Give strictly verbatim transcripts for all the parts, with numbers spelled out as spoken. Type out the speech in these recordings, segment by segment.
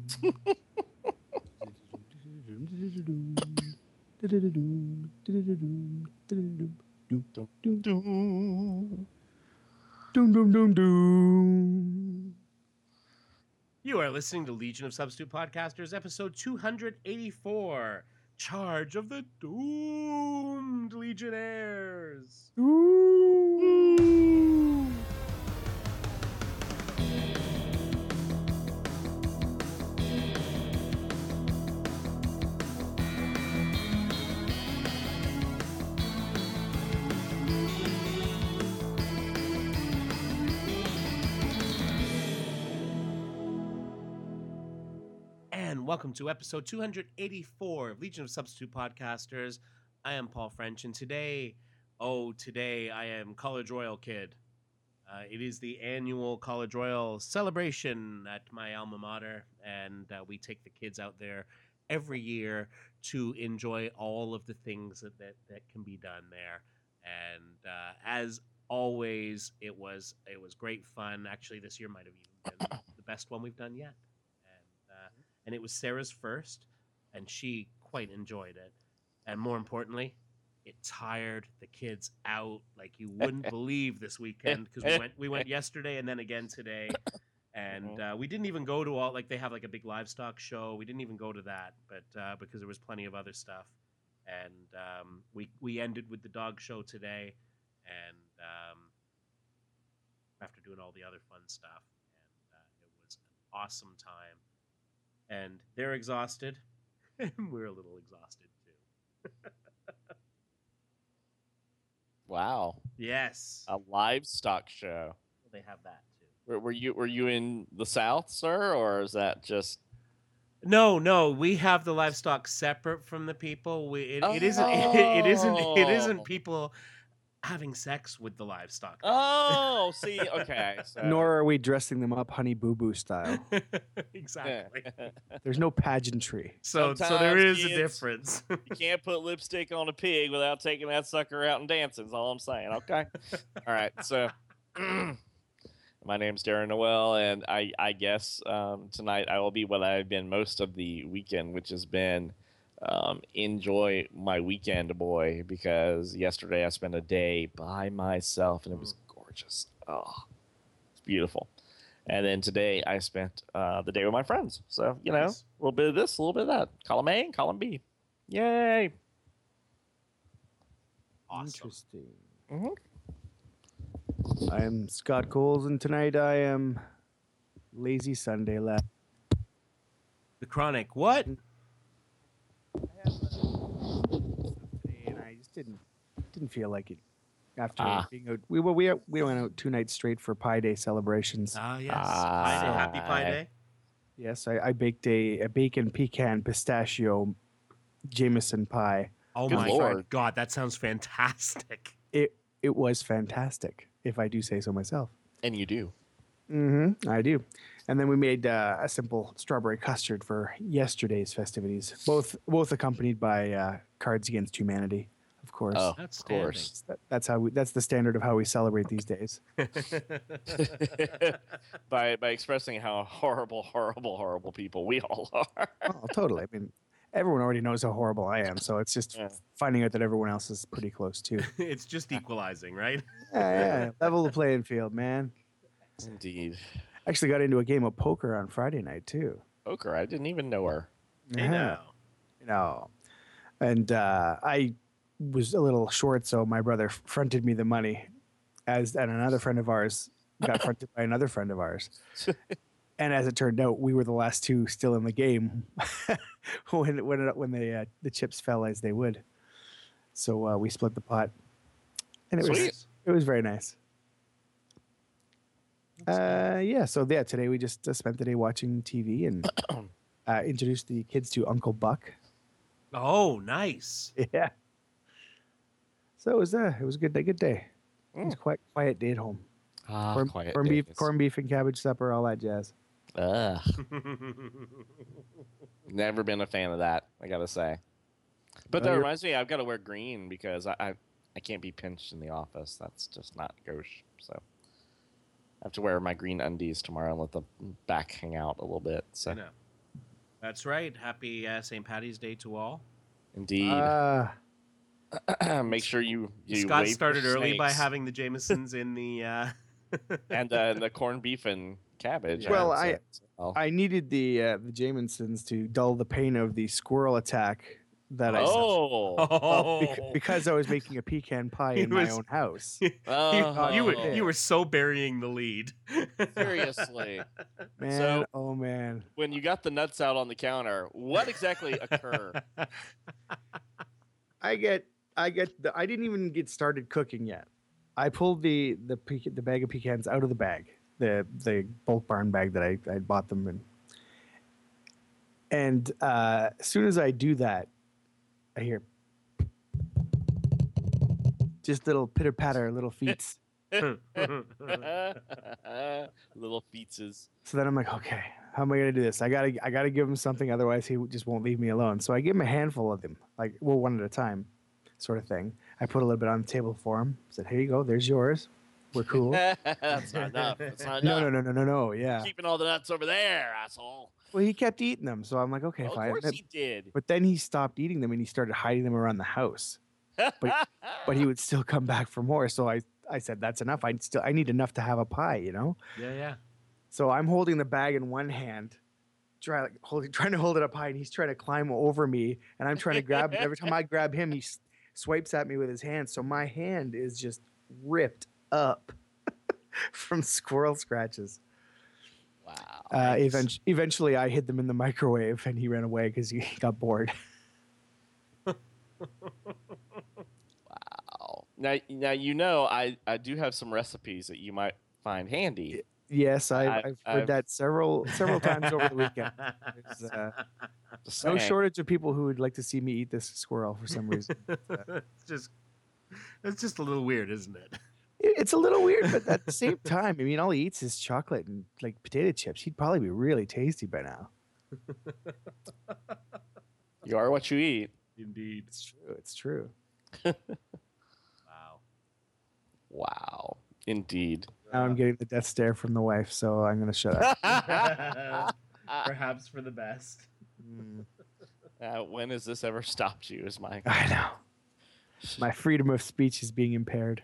Dum, dum. Doom, doom, doom, doom. You are listening to Legion of Substitute Podcasters, episode two eighty-four, Charge of the Doomed Legionnaires. Ooh. And welcome to episode two eighty-four of Legion of Substitute Podcasters. I am Paul French, and today, oh, today I am College Royal Kid. Uh, it is the annual College Royal celebration at my alma mater, and uh, we take the kids out there every year to enjoy all of the things that, that, that can be done there. And uh, as always, it was it was great fun. Actually, this year might have even been the best one we've done yet. And uh, and it was Sarah's first, and she quite enjoyed it. And more importantly, it tired the kids out like you wouldn't believe this weekend, because we went we went yesterday and then again today, and uh, we didn't even go to all, like, they have like a big livestock show. We didn't even go to that, but uh, because there was plenty of other stuff, and um, we we ended with the dog show today, and um, after doing all the other fun stuff, and uh, it was an awesome time. And they're exhausted, and we're a little exhausted too. Wow. Yes. A livestock show. They have that too. Were, were you were you in the South, sir, or is that just? No, no, we have the livestock separate from the people. We it, it isn't it, it isn't it isn't people having sex with the livestock. Oh, see, okay. So. Nor are we dressing them up Honey Boo Boo style. Exactly. There's no pageantry. So so Sometimes there is a kids- difference. You can't put lipstick on a pig without taking that sucker out and dancing. Is all I'm saying. Okay. All right. So, my name's Darren Noel, and I I guess um, tonight I will be what I've been most of the weekend, which has been um, enjoy my weekend, boy. Because yesterday I spent a day by myself, and it was gorgeous. Oh, it's beautiful. And then today I spent uh, the day with my friends. So, you know, Nice. a little bit of this, a little bit of that. Column A and column B. Yay. Awesome. Interesting. Mhm. I am Scott Coles, and tonight I am Lazy Sunday left. The Chronic. What? Today, and I just didn't didn't feel like it. After Ah. being out, we well, we we went out two nights straight for Pi Day celebrations. Ah, yes. Ah. Pie Day. Happy Pie Day. Yes, I, I baked a, a bacon pecan pistachio Jameson pie. Oh Good my Lord. God, that sounds fantastic. It it was fantastic, if I do say so myself. And you do. Mm-hmm. I do. And then we made uh, a simple strawberry custard for yesterday's festivities, both both accompanied by uh, Cards Against Humanity, of course. Oh, of Outstanding. course. That, that's how we. That's the standard of how we celebrate these days. by by expressing how horrible, horrible, horrible people we all are. Oh, totally. I mean, everyone already knows how horrible I am, so it's just Yeah. finding out that everyone else is pretty close too. It's just equalizing, right? Yeah, yeah. Level the playing field, man. Indeed. Actually, got into a game of poker on Friday night too. Poker, I didn't even know her. Hey Yeah. now. You know, and uh, I was a little short, so my brother fronted me the money, as and another friend of ours got fronted by another friend of ours. And as it turned out, we were the last two still in the game when when it, when the uh, the chips fell as they would. So uh, we split the pot, and it Sweet. was it was very nice. Uh, yeah. So yeah, today we just uh, spent the day watching T V and uh, introduced the kids to Uncle Buck. Oh, nice. Yeah. So it was uh, it was a good day. Good day. It was Mm. quite quiet day at home. Ah, Corn, quiet corned beef, days. corned beef and cabbage supper, all that jazz. Ugh. Never been a fan of that, I gotta say. But No, that you're- reminds me, I've got to wear green because I, I I can't be pinched in the office. That's just not gauche. So I have to wear my green undies tomorrow and let the back hang out a little bit. I So know. That's right. Happy uh, Saint Patty's Day to all. Indeed. Uh, Make sure you you Scott wave started your early by snakes. having the Jamesons in the. Uh... and uh, and the corned beef and cabbage. Well, would I- say. So- I needed the uh, the Jamiesons to dull the pain of the squirrel attack that I suffered. oh, Well, bec- Oh. because I was making a pecan pie He in my was- own house. you, Oh. you were Yeah. you were so burying the lead. seriously. Man, So- oh man. When you got the nuts out on the counter, what exactly occurred? I get I get the I didn't even get started cooking yet. I pulled the the pe- the bag of pecans out of the bag, the the bulk barn bag that I I bought them in. And uh, as soon as I do that, I hear just little pitter patter, little feet. Little feetses. So then I'm like, okay, how am I gonna do this? I gotta I gotta give him something, otherwise he just won't leave me alone. So I give him a handful of them, like well one at a time, sort of thing. I put a little bit on the table for him. Said, here you go, there's yours. We're cool. That's not enough. That's not no, enough. no, no, no, no, no. Yeah. Keeping all the nuts over there, asshole. Well, he kept eating them, so I'm like, okay, Well, of fine. course he did. But then he stopped eating them and he started hiding them around the house. But he would still come back for more. So I, I said, that's enough. I still I need enough to have a pie, you know. Yeah, yeah. So I'm holding the bag in one hand, try, like, holding, trying to hold it up high, and he's trying to climb over me, and I'm trying to grab him. Every time I grab him, he s- swipes at me with his hand. So my hand is just ripped up from squirrel scratches. Wow. Uh, Nice. event- eventually, I hid them in the microwave, and he ran away because he got bored. Wow. Now, now you know I, I do have some recipes that you might find handy. Yes, I've, I- I've heard I've- that several several times over the weekend. There's, uh, Just no saying. shortage of people who would like to see me eat this squirrel for some reason. it's just it's just a little weird, isn't it? It- It's a little weird, but at the same time, I mean, all he eats is chocolate and like potato chips. He'd probably be really tasty by now. You are what you eat. Indeed. It's true. It's true. Wow. Wow. Indeed. Now I'm getting the death stare from the wife, so I'm gonna shut up. Perhaps for the best. Mm, Uh, when has this ever stopped you? Is my I know. My freedom of speech is being impaired,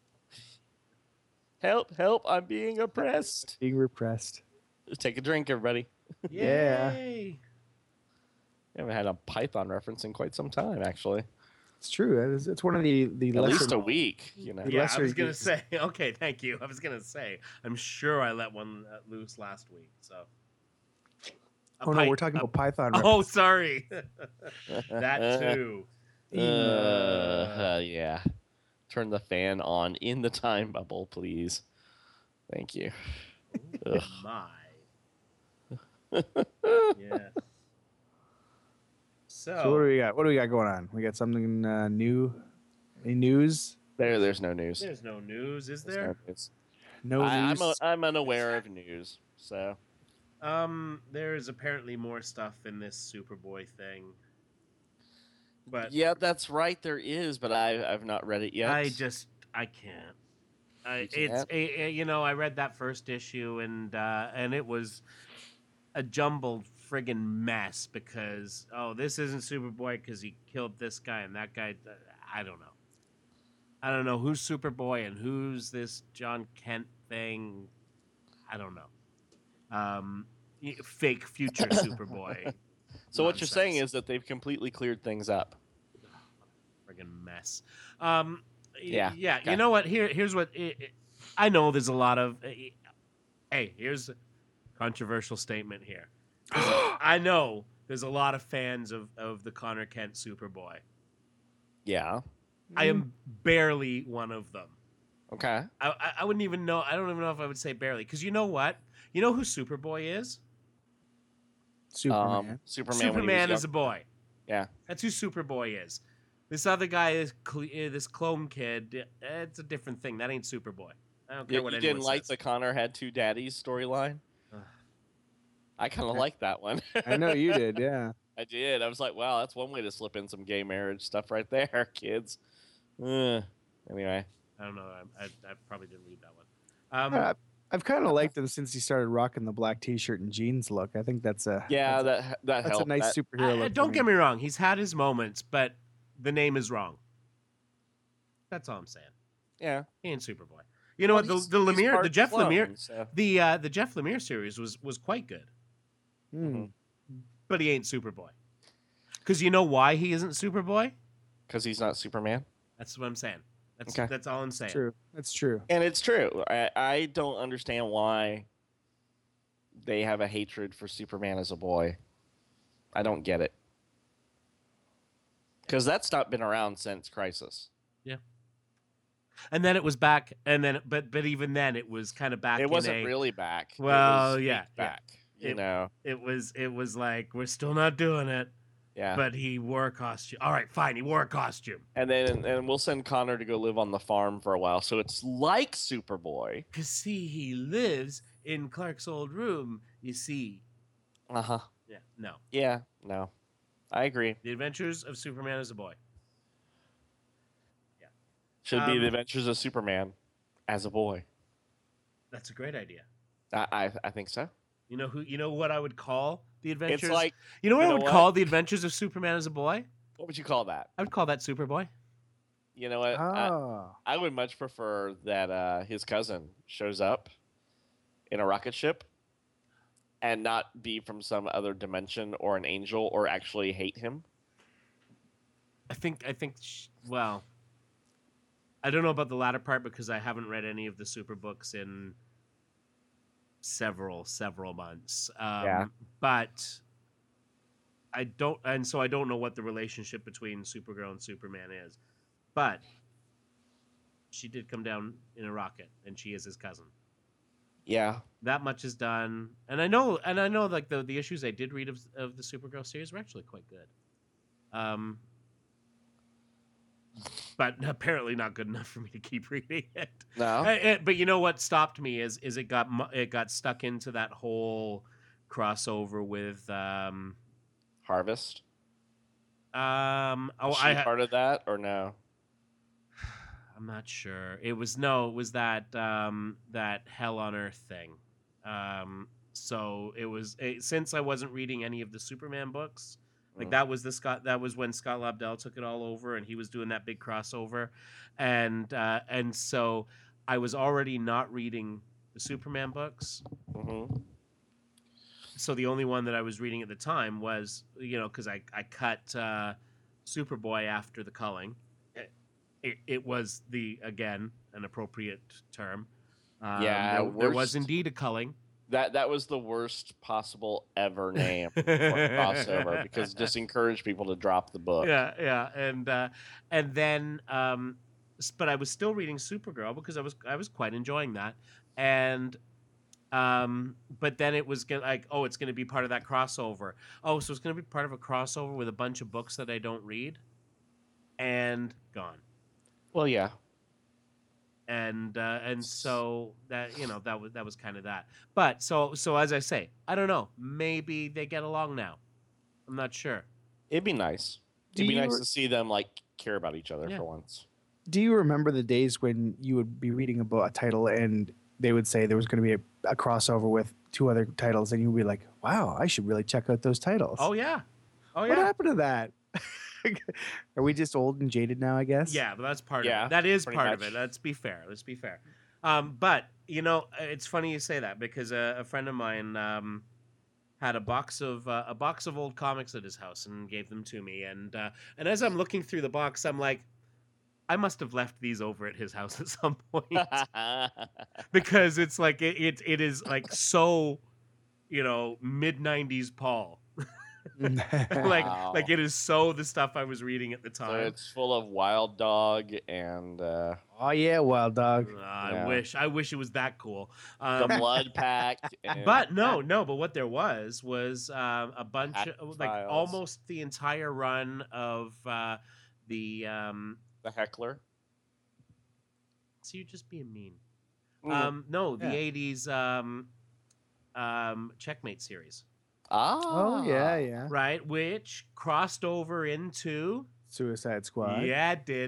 help? Help! I'm being oppressed. being repressed. Take a drink, everybody. Yeah. Yay. I haven't had a Python reference in quite some time, actually. It's true. It is- It's one of the the At lesser. least a week, you know. The Yeah, I lesser was gonna uses. say. Okay, thank you. I was gonna say. I'm sure I let one uh, loose last week. So. A Oh no, pi- we're talking a- about Python. Oh, reference. sorry. That too. Uh, uh, yeah. Turn the fan on in the time bubble, please. Thank you. Ugh. My. Yeah. So, So what do we got? What do we got going on? We got something uh, new. Any news? There, there's no news. there's no news, is There's there? no news. No I, I'm, news. a, I'm unaware of news, so Um, there is apparently more stuff in this Superboy thing, but yeah, that's right. There is, but I I've not read it yet. I just I can't. I, You it's can't? a, a- you know I read that first issue and uh, and it was a jumbled friggin' mess because oh this isn't Superboy because he killed this guy and that guy. uh, I don't know. I don't know who's Superboy and who's this John Kent thing. I don't know. Um, y- fake future Superboy. so what you're saying nonsense. is that they've completely cleared things up. Friggin' mess. Um, y- Yeah, yeah. okay. You know what? Here, here's what i i I know. There's a lot of. Uh, hey, here's a controversial statement here. I know there's a lot of fans of of the Connor Kent Superboy. Yeah. I am barely one of them. Okay. I, I I wouldn't even know. I don't even know if I would say barely because you know what? You know who Superboy is? Superman. Um, Superman. when he was Superman young. is a boy. Yeah. That's who Superboy is. This other guy is cle- uh, this clone kid. uh, It's a different thing. That ain't Superboy. I don't care You, what you anyone didn't like says. the Connor had two daddies storyline? Ugh. I kind of like that one. I know you did. Yeah. I did. I was like, wow, that's one way to slip in some gay marriage stuff right there, kids. Uh, anyway. I don't know. I, I, I probably didn't read that one. Um, Uh, I've kind of liked him since he started rocking the black T-shirt and jeans look. I think that's a Yeah, that's, that that that's a helped. nice That, superhero I, look. don't for get me wrong. He's had his moments, but the name is wrong. That's all I'm saying. yeah. He ain't Superboy. You know Well, what? The, he's- the he's Lemire, part the Jeff clone, Lemire, so- the uh, the Jeff Lemire series was was quite good, Hmm. but he ain't Superboy. Because you know why he isn't Superboy? because he's not Superman. That's what I'm saying. That's Okay. that's all I'm saying. True. That's true. And it's true. I, I don't understand why they have a hatred for Superman as a boy. I don't get it. Because that's not been around since Crisis. And then it was back, and then but but even then it was kind of back. It in wasn't a, really back. It Well, was yeah, fake yeah. back. You It- know, It was it was like we're still not doing it, yeah. but he wore a costume. All right, fine, he wore a costume. and then and we'll send Connor to go live on the farm for a while, so it's like Superboy. Cause see, he lives in Clark's old room. You see, Uh huh. yeah, no, Yeah. No, I agree. The Adventures of Superman as a Boy. Should be Um, the Adventures of Superman as a boy. That's a great idea. I I, I think so. You know who? You know what I would call the Adventures? It's like, you know what you I know would what? call the Adventures of Superman as a Boy? what would you call that? I would call that Superboy. You know what? I, Oh. I would much prefer that uh, his cousin shows up in a rocket ship and not be from some other dimension or an angel or actually hate him. I think. I think. sh- Well, I don't know about the latter part because I haven't read any of the super books in several several months. Um, Yeah. But I don't, and so I don't know what the relationship between Supergirl and Superman is. But she did come down in a rocket, and she is his cousin. Yeah. That much is done, and I know, and I know, like the the issues I did read of of the Supergirl series were actually quite good. Um, but apparently not good enough for me to keep reading it. No. Uh, it- but you know what stopped me is is it got mu- it got stuck into that whole crossover with um Harvest. um oh Was she I ha- part of that or no? I'm not sure. It was no, it was that um that Hell on Earth thing. Um so it was it, since I wasn't reading any of the Superman books, like Mm. that was the Scott that was when Scott Lobdell took it all over and he was doing that big crossover. And uh and so I was already not reading the Superman books. Mm-hmm. So the only one that I was reading at the time was, you know, because I, I cut uh, Superboy after the culling. It, it, it was the, again, an appropriate term. Um, Yeah, there, there was worst- indeed a culling. That that was the worst possible ever name for a crossover because it just encouraged people to drop the book. Yeah, yeah, and uh, and then, um, s- but I was still reading Supergirl because I was I was quite enjoying that, and um, but then it was gonna, like, oh, it's going to be part of that crossover. Oh, so it's going to be part of a crossover with a bunch of books that I don't read, and gone. Well, yeah. And uh, and so that you know that was that was kind of that. But so so as I say, I don't know. Maybe they get along now. I'm not sure. It'd be nice. Do It'd be you nice re- to see them like care about each other Yeah. for once. Do you remember the days when you would be reading a, book, a title and they would say there was going to be a, a crossover with two other titles, and you'd be like, "Wow, I should really check out those titles." Oh yeah, oh what yeah. happened to that? Are we just old and jaded now? I guess. Yeah, but that's part Yeah, of it. That is pretty part of much. it. Let's be fair. Let's be fair. Um, but you know, it's funny you say that because a, a friend of mine um, had a box of uh, a box of old comics at his house and gave them to me. And uh, and as I'm looking through the box, I'm like, I must have left these over at his house at some point because it's like it it, it is like so, you know, mid nineties Paul. like Wow. like it is so the stuff I was reading at the So time. it's full of Wild Dog and uh, oh yeah, Wild Dog. Uh, I Yeah. wish I wish it was that cool. the Um, Blood Pact. And but no, no. But what there was was um, a bunch Pack of like Files. almost the entire run of uh, the. Um, the Heckler. so you're just being mean. Mm. Um, no, the Yeah. eighties um, um, Checkmate series, ah. Oh yeah, yeah. right? Which crossed over into Suicide Squad. yeah, it did.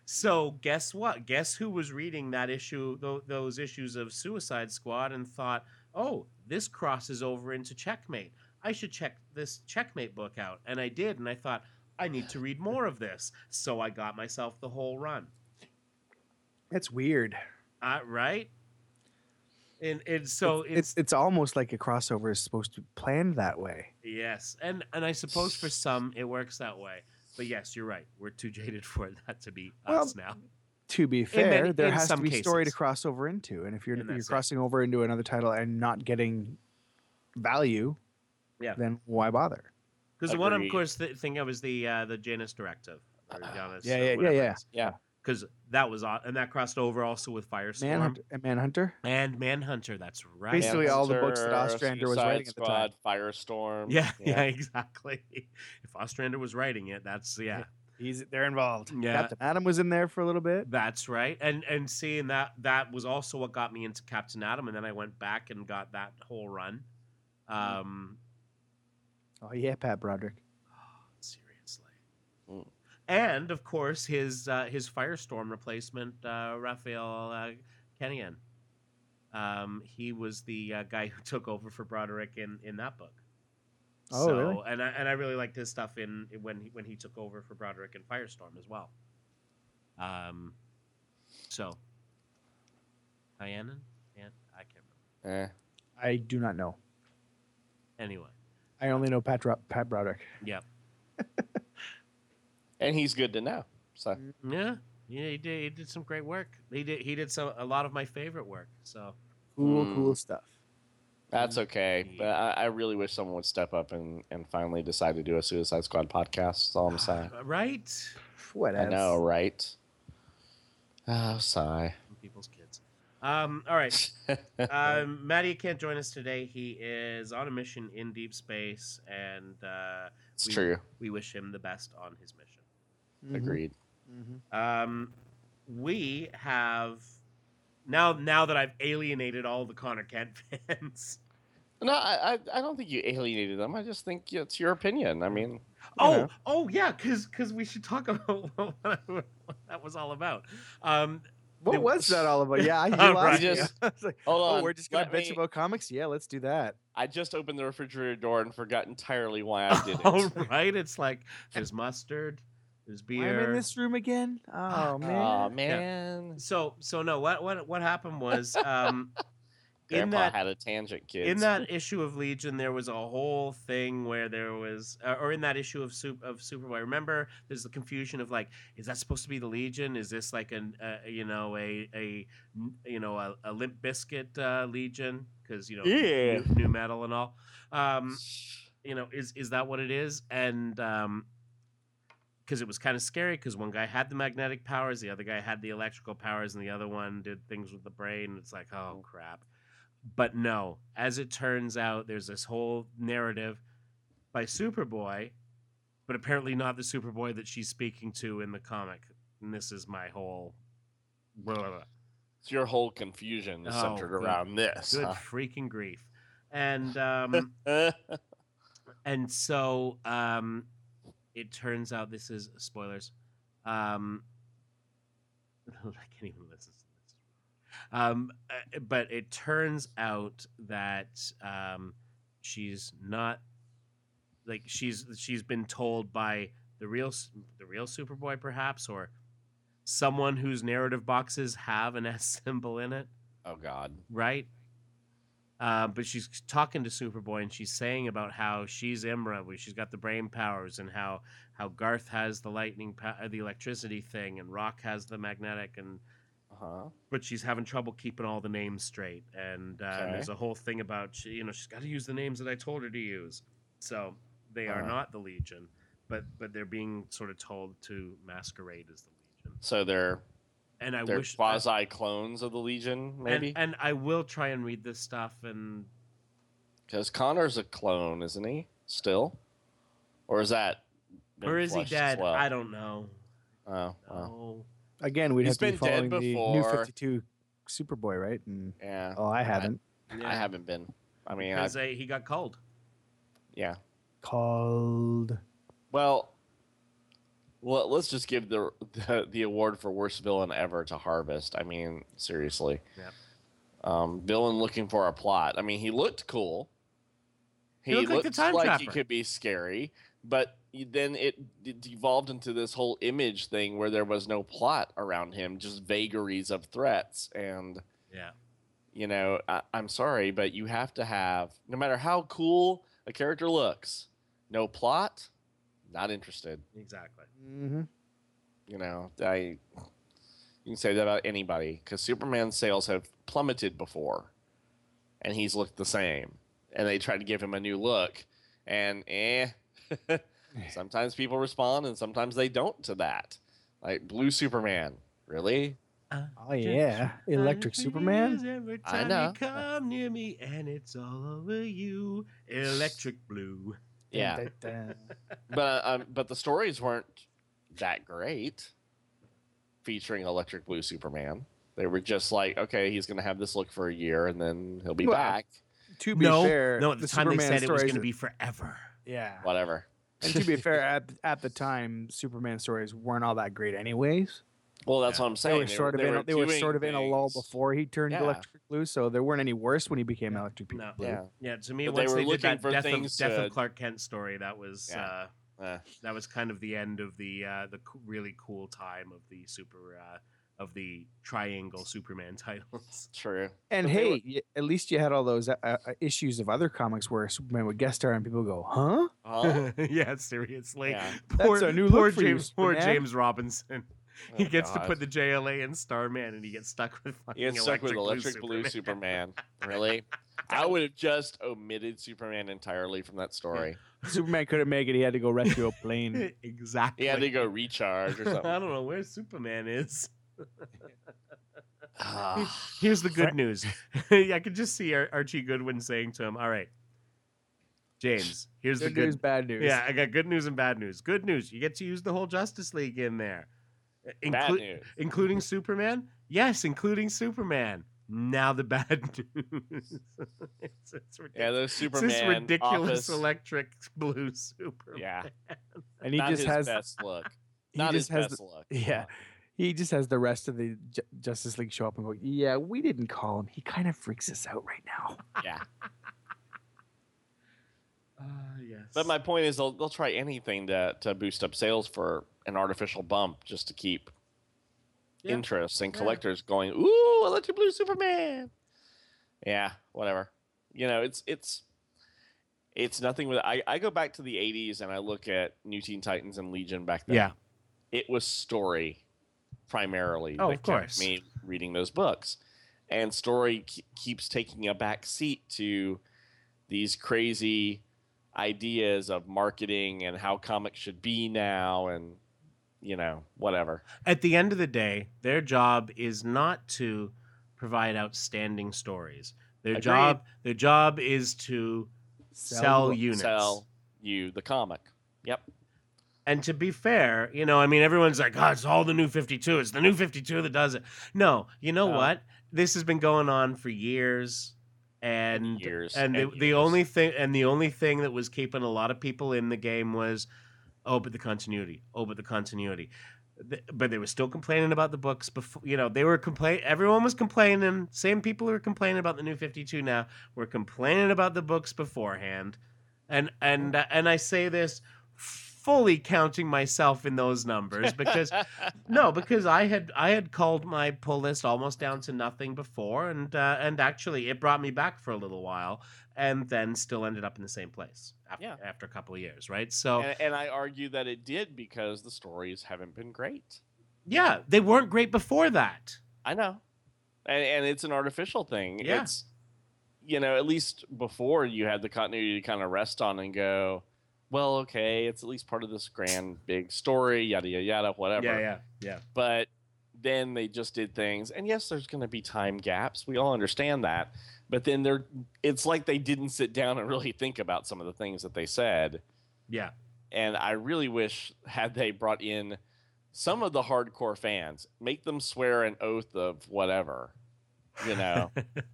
So guess what? Guess who was reading that issue, th- those issues of Suicide Squad, and thought, "Oh, this crosses over into Checkmate. I should check this Checkmate book out." And I did, and I thought, I need to read more of this. So I got myself the whole run. That's weird. Uh, right? And and so it's, it's, it's it's almost like a crossover is supposed to be planned that way. yes, and and I suppose for some it works that way. But yes, you're right. We're too jaded for that to be Well, us now. To be fair, many- there in has to some be story to cases. cross over into, and if you're And you're that's it. crossing over into another title and not getting value, Yeah. then why bother? Because the one I'm of Agreed. course th- thinking of is the uh, the Janus Directive. Or Janus, Yeah, or yeah, yeah, whatever it yeah. is. Yeah. Because that was aw- and that crossed over also with Firestorm Manhunter, Manhunter. and Manhunter. That's right. Basically all the books that Manhunter, Ostrander was Suicide writing at the time. Squad, Firestorm. Yeah, yeah, exactly. If Ostrander was writing it, that's yeah, He's they're involved. Yeah. Captain Atom was in there for a little bit. that's right. And and seeing that that was also what got me into Captain Atom, and then I went back and got that whole run. Um, Oh yeah, Pat Broderick. seriously. Mm. And of course his uh, his Firestorm replacement, uh, Raphael uh, Kenyan. Um, he was the uh, guy who took over for Broderick in, in that book. Oh, so, really? And I and I really liked his stuff in when he, when he took over for Broderick in Firestorm as well. Um, so, Hyanan? Yeah, I can't remember. Eh. I do not know. Anyway, I only know Pat Ro- Pat Broderick. yeah, And he's good to know. So yeah, yeah. He did he did some great work. He did he did some a lot of my favorite work. So Cool, Mm. cool stuff. that's okay. But I, I really wish someone would step up and, and finally decide to do a Suicide Squad podcast. That's all I'm saying. right, What I else? know, right? Oh, sigh. people's kids. Um, all right. um, Maddie can't join us today. He is on a mission in deep space, and uh, It's we, true. we wish him the best on his mission. Mhm, Agreed. mhm. Um, we have now. Now that I've alienated all the Connor Kent fans. No, I, I I don't think you alienated them. I just think it's your opinion. I mean, Oh, know. oh yeah, because because we should talk about what, what that was all about. Um, What They- was that all about? Yeah, you Right. lost me. Just- I was like, hold oh, on. we're just gonna let bitch me- about comics. Yeah, let's do that. I just opened the refrigerator door and forgot entirely why I did it. oh right, it's like there's mustard, there's Why am I beer. in this room again? Oh man. Aw, man. So so no, what what what happened was um, in Grandpa that had a tangent, kids. in that issue of Legion, there was a whole thing where there was, uh, or in that issue of Sup- of Superboy. Remember, there's the confusion of like, is that supposed to be the Legion? Is this like an, uh, you know, a a you know a, a Limp Bizkit uh, Legion? Because you know, Yeah. new, new metal and all. Um, you know, is is that what it is? And um, because it was kind of scary, because one guy had the magnetic powers, the other guy had the electrical powers, and the other one did things with the brain. It's like, oh crap. But no, as it turns out, there's this whole narrative by Superboy, but apparently not the Superboy that she's speaking to in the comic. And this is my whole. Blah, blah, blah. So your whole confusion is Oh, centered good- around this. Good huh? freaking grief. And um, and so um, it turns out this is spoilers. Um, I can't even listen to this. Um, uh, but it turns out that um, she's not like she's she's been told by the real s- the real Superboy, perhaps, or someone whose narrative boxes have an S symbol in it, Oh God. right? Uh, but she's talking to Superboy, and she's saying about how she's Imra, where she's got the brain powers, and how how Garth has the lightning, pa- uh, the electricity thing, and Rock has the magnetic, and Uh-huh. but she's having trouble keeping all the names straight. And uh, Okay. there's a whole thing about she, you know, she's got to use the names that I told her to use. So they are Uh. not the Legion, but but they're being sort of told to masquerade as the Legion. So they're And I they're wish quasi clones of the Legion, maybe? And, and I will try and read this stuff, and Because Connor's a clone, isn't he? Still, or is that? been or is he flushed as dead? well? I don't know. Oh, well. Oh, Again, we'd He's have to be been dead following the New before. fifty-two Superboy, right? And yeah. oh, I haven't. yeah. I haven't been. I mean, I, because uh, he got cold. yeah. Called. Well, Well, let's just give the, the the award for worst villain ever to Harvest. I mean, seriously. Yeah. Um, villain looking for a plot. I mean, he looked cool. He He, looked like looked the Time like Trapper. he could be scary, but then it, it devolved into this whole image thing where there was no plot around him, just vagaries of threats. And Yeah. you know, I, I'm sorry, but you have to have, no matter how cool a character looks, no plot, not interested. Exactly. Mm-hmm. You know, I you can say that about anybody because Superman's sales have plummeted before, and he's looked the same. And they tried to give him a new look, and eh, sometimes people respond, and sometimes they don't to that. Like Blue Superman, really? Oh yeah, Electric Superman. Every I time know. you come near me, and it's all over you. Electric Blue. Yeah, Dun, dun, dun. but um, but the stories weren't that great. Featuring Electric Blue Superman, they were just like, okay, he's gonna have this look for a year, and then he'll be Well, back. To be no, fair, no. At the, time Superman they said it was stories- going to be forever. Yeah. Whatever. And to be fair, at at the time, Superman stories weren't all that great, anyways. Well, that's Yeah. what I'm They saying. were sort of they in were a, they were doing sort of in a lull things. before he turned Yeah. Electric Blue, so they weren't any worse when he became Yeah. Electric No. Blue. Yeah. Yeah, to me, But they once were they, did looking that for death, of, things death to- of Clark Kent story, that was Yeah. uh, Eh. that was kind of the end of the uh, the co- really cool time of the super uh, of the triangle Superman titles. True. And But they hey, were- y- at least you had all those uh, uh, issues of other comics where Superman would guest star and people go, "Huh? Huh? yeah, seriously. Yeah. Poor, That's a new poor look for you, James, poor Superman." James Robinson. He Oh, gets to God. put the J L A in Starman, and he gets stuck with fucking He gets stuck with Electric Electric Blue Superman. Really? I would have just omitted Superman entirely from that story. Superman couldn't make it. He had to go rescue a plane." exactly. He had to go recharge or something. I don't know where Superman is. Ah. Here's the good news. I could just see Ar- Archie Goodwin saying to him, "All right, James, here's Good the good news, bad news. Yeah, I got good news and bad news. Good news, you get to use the whole Justice League in there, Inclu- Bad news. including Superman. Yes, including Superman. Now the bad news. it's, it's ridiculous. Yeah, those It's Superman this ridiculous office. electric blue Superman. Yeah, And he not just his has best look. he Not just his has best the- look. yeah. He just has the rest of the Ju- Justice League show up and go, "Yeah, we didn't call him. He kind of freaks us out right now." Yeah. Ah, yes. But my point is, they'll they'll try anything to to boost up sales for an artificial bump just to keep Yeah. interest and Yeah. collectors going. Ooh, Electric Blue Superman. Yeah, whatever. You know, it's it's it's nothing with. I I go back to the eighties and I look at New Teen Titans and Legion back then. yeah, It was story primarily. Oh, that of kept course. Me reading those books, and story ke- keeps taking a back seat to these crazy ideas of marketing and how comics should be now, and you know, whatever. at the end of the day, their job is not to provide outstanding stories. Their Agreed. job, their job is to Sell sell, books. units. Sell you the comic. Yep. And to be fair, you know, I mean, everyone's like, "Oh, it's all the New fifty-two. It's the New fifty-two that does it." No, you know No. what? This has been going on for years, and years and the, and the years. only thing and the only thing that was keeping a lot of people in the game was, oh, but the continuity. Oh, but the continuity. Th- But they were still complaining about the books before. You know, they were complain. Everyone was complaining. Same people who are complaining about the New fifty-two now were complaining about the books beforehand, and and uh, and I say this fully counting myself in those numbers because no, because I had I had called my pull list almost down to nothing before, and uh, and actually it brought me back for a little while, and then still ended up in the same place after, Yeah. after a couple of years, right? So and, and I argue that it did because the stories haven't been great. yeah, they weren't great before that. I know, and and it's an artificial thing. Yeah. It's, you know, at least before you had the continuity to kind of rest on and go, well, okay, it's at least part of this grand big story, yada yada yada, whatever. Yeah, yeah, yeah. But then they just did things, and yes, there's going to be time gaps. We all understand that. But then they're, it's like they didn't sit down and really think about some of the things that they said. Yeah. And I really wish had they brought in some of the hardcore fans, make them swear an oath of whatever, you know.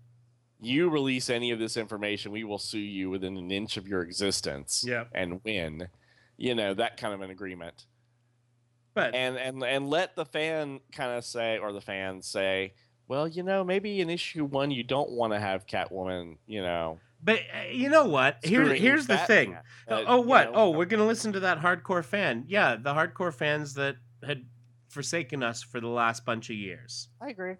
You release any of this information, we will sue you within an inch of your existence Yeah. and win. You know, that kind of an agreement. But and and and let the fan kind of say, or the fans say, well, you know, maybe in issue one you don't want to have Catwoman, you know. but uh, you know what? Here, screwing here's the Batman, thing. but, oh, you what? know, Oh, we're gonna listen to that hardcore fan. Yeah, the hardcore fans that had forsaken us for the last bunch of years. I agree.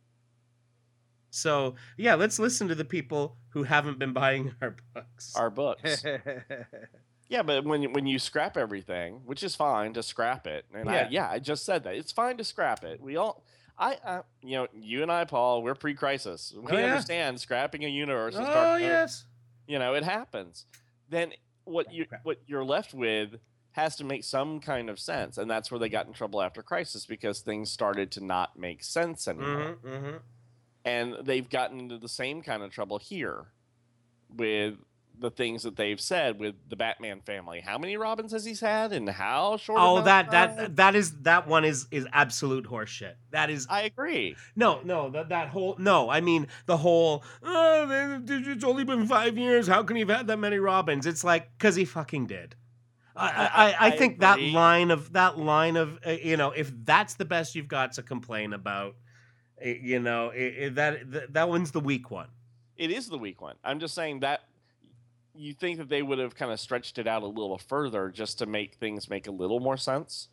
So yeah, let's listen to the people who haven't been buying our books. Our books. Yeah, but when when you scrap everything, which is fine to scrap it, and Yeah. I, yeah, I just said that it's fine to scrap it. We all, I, I you know, you and I, Paul, we're pre-crisis. We Oh, yeah. understand scrapping a universe is Oh dark. yes. You know, it happens. Then what you Crap. what you're left with has to make some kind of sense, and that's where they got in trouble after Crisis, because things started to not make sense anymore. Mm-hmm, mm-hmm. And they've gotten into the same kind of trouble here with the things that they've said with the Batman family. How many Robins has he had, and how short? Oh, amount that of that time? that is that one is is absolute horseshit. That is I agree. no, no, that that whole no. I mean the whole. Oh, man, it's only been five years. How can he have had that many Robins? It's like because he fucking did. I, I, I, I think that agree. line of that line of uh, you know, if that's the best you've got to complain about, uh, you know, it, it, that th- that one's the weak one. It is the weak one. I'm just saying that you think that they would have kind of stretched it out a little further just to make things make a little more sense.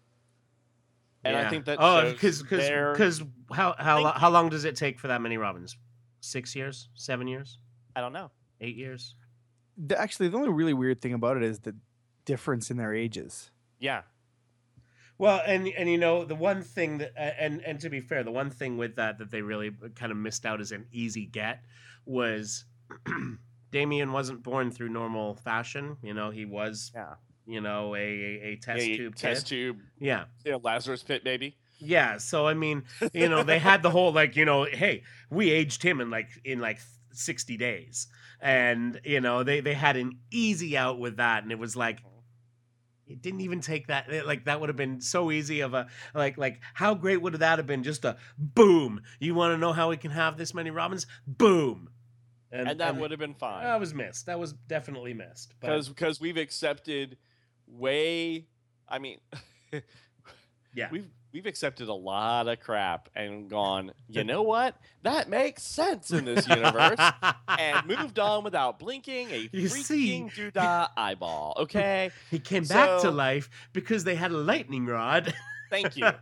And I Yeah. think that oh, shows because because their because how how lo- thinking. how long does it take for that many Robins? Six years, seven years, I don't know. eight years. The- Actually, the only really weird thing about it is the difference in their ages. Yeah. Well, and and you know the one thing that and and to be fair, the one thing with that that they really kind of missed out as an easy get was Damien wasn't born through normal fashion. You know, he was Yeah. you know a a, a test Yeah, tube test kid. tube. Yeah. You know, Lazarus Pit baby. Yeah, so I mean, you know, they had the whole like, you know, hey, we aged him in like in like sixty days. And, you know, they they had an easy out with that, and it was like it didn't even take that it- like that would have been so easy of a like like how great would that have been, just a boom. You want to know how we can have this many Robins? Boom. And, that would have been fine. that was missed. That was definitely missed. But Because because we've accepted way I mean yeah. we've we've accepted a lot of crap and gone, you know what? That makes sense in this universe. And moved on without blinking a You see- freaking doodah eyeball. Okay? He came back to So- life because they had a lightning rod. Thank you.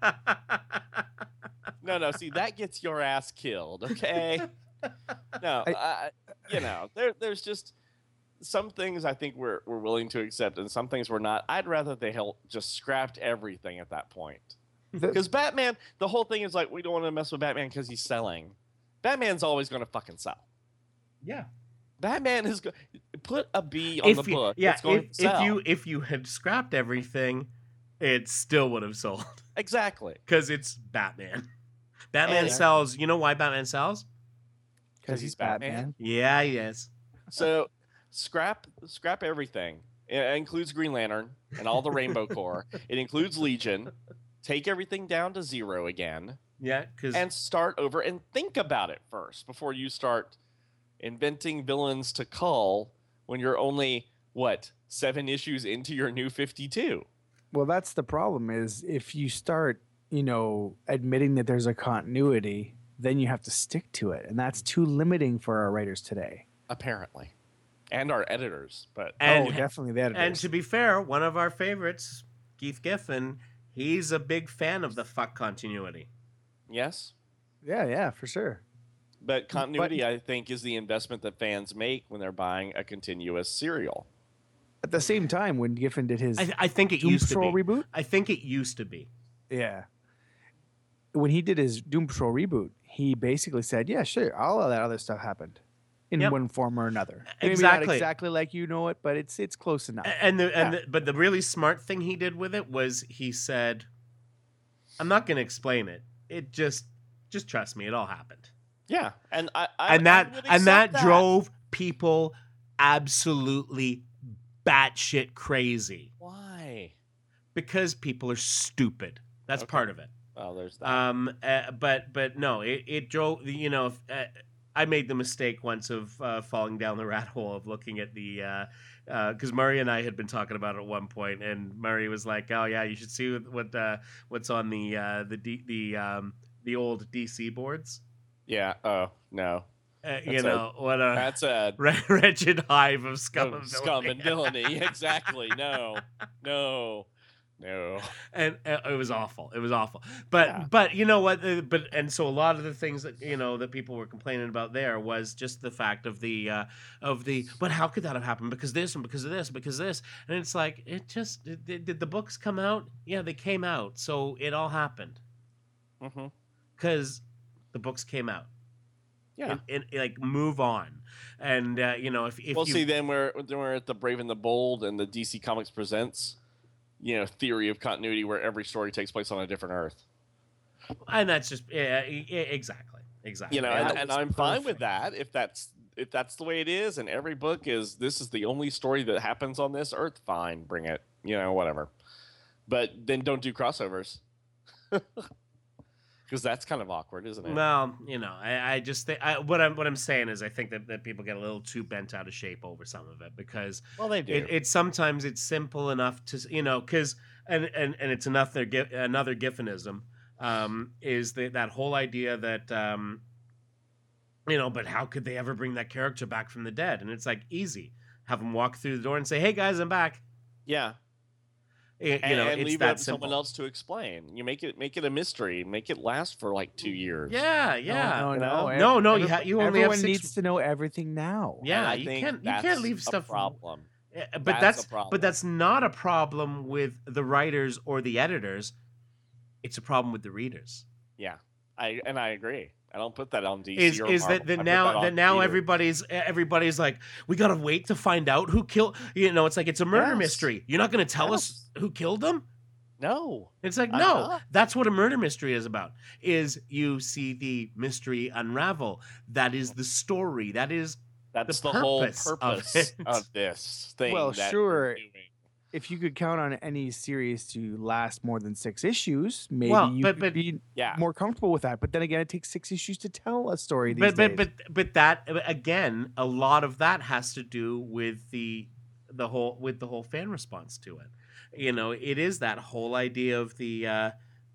No, no, see, that gets your ass killed, okay? No, I- I, you know, there there's just some things I think we're we're willing to accept and some things we're not. I'd rather they held, just scrapped everything at that point. The- Because Batman, the whole thing is like, we don't want to mess with Batman because he's selling. Batman's always going to fucking sell. Yeah. Batman is going put a B on If the you, book. yeah, it's going if, to sell. if you if you had scrapped everything, it still would have sold Exactly. because it's Batman. Batman And- sells. You know why Batman sells? Because he's Batman. Yeah, yes. So scrap scrap everything. It includes Green Lantern and all the Rainbow Corps. It includes Legion. Take everything down to zero again Yeah, because and start over and think about it first before you start inventing villains to cull when you're only what seven issues into your new fifty-two. Well, that's the problem is if you start, you know, admitting that there's a continuity, then you have to stick to it. And that's too limiting for our writers today. Apparently, and our editors. But and oh, definitely the editors. and to be fair, one of our favorites, Keith Giffen, he's a big fan of the fuck continuity. yes, yeah, yeah, for sure. but continuity, I think, is the investment that fans make when they're buying a continuous serial. At the same time, when Giffen did his I, I think it Doom used Patrol to be. reboot, I think it used to be. yeah, when he did his Doom Patrol reboot, he basically said, "Yeah, sure, all of that other stuff happened in Yep. one form or another. Maybe Exactly. not exactly like you know it, but it's it's close enough." A- And the, and Yeah. the, but the really smart thing he did with it was he said, "I'm not going to explain it. It just just trust me. It all happened." Yeah, and I, I And I that would and that, accept drove people absolutely batshit crazy Why? because people are stupid. That's Okay. part of it. Oh, there's that. Um, uh, but but no, it, it drove. You know, if, uh, I made the mistake once of uh, falling down the rat hole of looking at the because uh, uh, Murray and I had been talking about it at one point, and Murray was like, "Oh yeah, you should see what what uh, what's on the uh, the D, the um, the old D C boards." Yeah. Oh no. Uh, you know a, what a that's a wretched hive of scum and villainy. Scum and villainy. Exactly. No. No. No. And uh, it was awful. It was awful. But yeah. but you know what? Uh, but and so a lot of the things that you know that people were complaining about there was just the fact of the uh, of the. But how could that have happened? Because this and because of this, because of this, and it's like it just it, it, did the books come out? Yeah, they came out. So it all happened. Because mm-hmm. the books came out. Yeah, and, and like move on, and uh, you know if if well, you... see, then we're then we're at the Brave and the Bold and the D C Comics Presents. You know, theory of continuity where every story takes place on a different Earth, and that's just yeah, exactly, exactly. You know, and, and I'm perfect. fine with that if that's if that's the way it is, and every book is this is the only story that happens on this Earth. Fine, bring it. You know, whatever. But then don't do crossovers, because that's kind of awkward, isn't it? Well, you know, I, I just think I, what I'm what I'm saying is I think that, that people get a little too bent out of shape over some of it because well they do. It, it sometimes it's simple enough to you know because and, and and it's enough. There another Giffinism um, is the, that whole idea that um, you know, but how could they ever bring that character back from the dead? And it's like easy, have them walk through the door and say, "Hey guys, I'm back." Yeah. You and, know, and it's leave that it up to simple. someone else to explain. You make it make it a mystery. Make it last for like two years. Yeah, yeah. No, no, no. no, no Every, you, ha- you only everyone have six... needs to know everything now. Yeah, I you think can't. You that's can't leave a stuff. Problem. But that's that's, a problem. but that's not a problem with the writers or the editors. It's a problem with the readers. Yeah, I and I agree. I don't put that on D C is, or is Marvel. that, that I now that, that now Peter. everybody's everybody's like, we gotta wait to find out who killed. You know, it's like it's a murder yes. mystery. You're not gonna tell yes. us who killed them. No. It's like, I'm no, not. that's what a murder mystery is about, is you see the mystery unravel. That is the story. That is That's the, the whole purpose purpose of, of this thing. Well, that sure. we're doing. If you could count on any series to last more than six issues, maybe Well, you but- could but- be Yeah. more comfortable with that. But then again, it takes six issues to tell a story these but, but days. but but that again, a lot of that has to do with the the whole with the whole fan response to it. You know, it is that whole idea of the uh,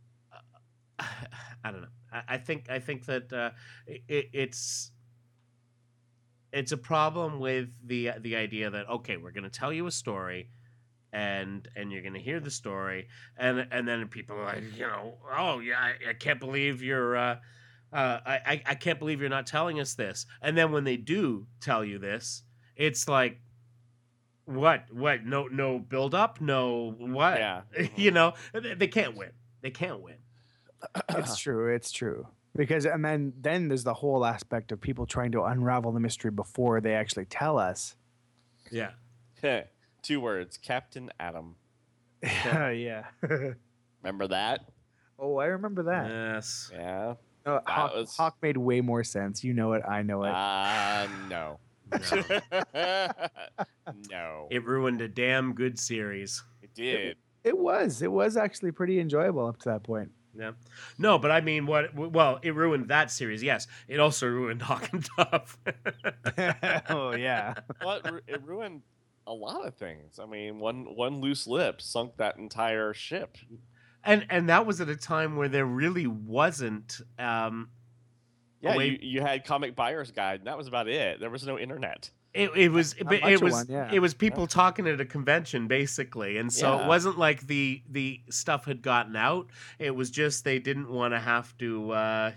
I don't know. I, I think I think that uh, it, it's it's a problem with the the idea that okay, we're going to tell you a story, and and you're going to hear the story, and and then people are like, you know, oh yeah, I, I can't believe you're. Uh, uh, I I can't believe you're not telling us this. And then when they do tell you this, it's like. What? What? No, no build up. No, what? Yeah. You know, they, they can't win. They can't win. It's true. It's true. Because and then then there's the whole aspect of people trying to unravel the mystery before they actually tell us. Yeah. Two words: Captain Atom. yeah. Remember that? Oh, I remember that. Yes. Yeah. No, Hawk, was- Hawk made way more sense. You know it. I know it. Uh, no. No. No. It ruined a damn good series. It did. It was. It was actually pretty enjoyable up to that point. Yeah. No, but I mean, what? Well, it ruined that series. Yes. It also ruined Hawk and Dove. Oh yeah. Well, it, ru- it ruined a lot of things. I mean, one one loose lip sunk that entire ship. and and that was at a time where there really wasn't. Um, Yeah, way- you, you had Comic Buyer's Guide, and that was about it. There was no internet. It, it was Not it, much it of was one, yeah. it was people talking at a convention basically, and so Yeah. it wasn't like the the stuff had gotten out. It was just they didn't want to have to. Uh,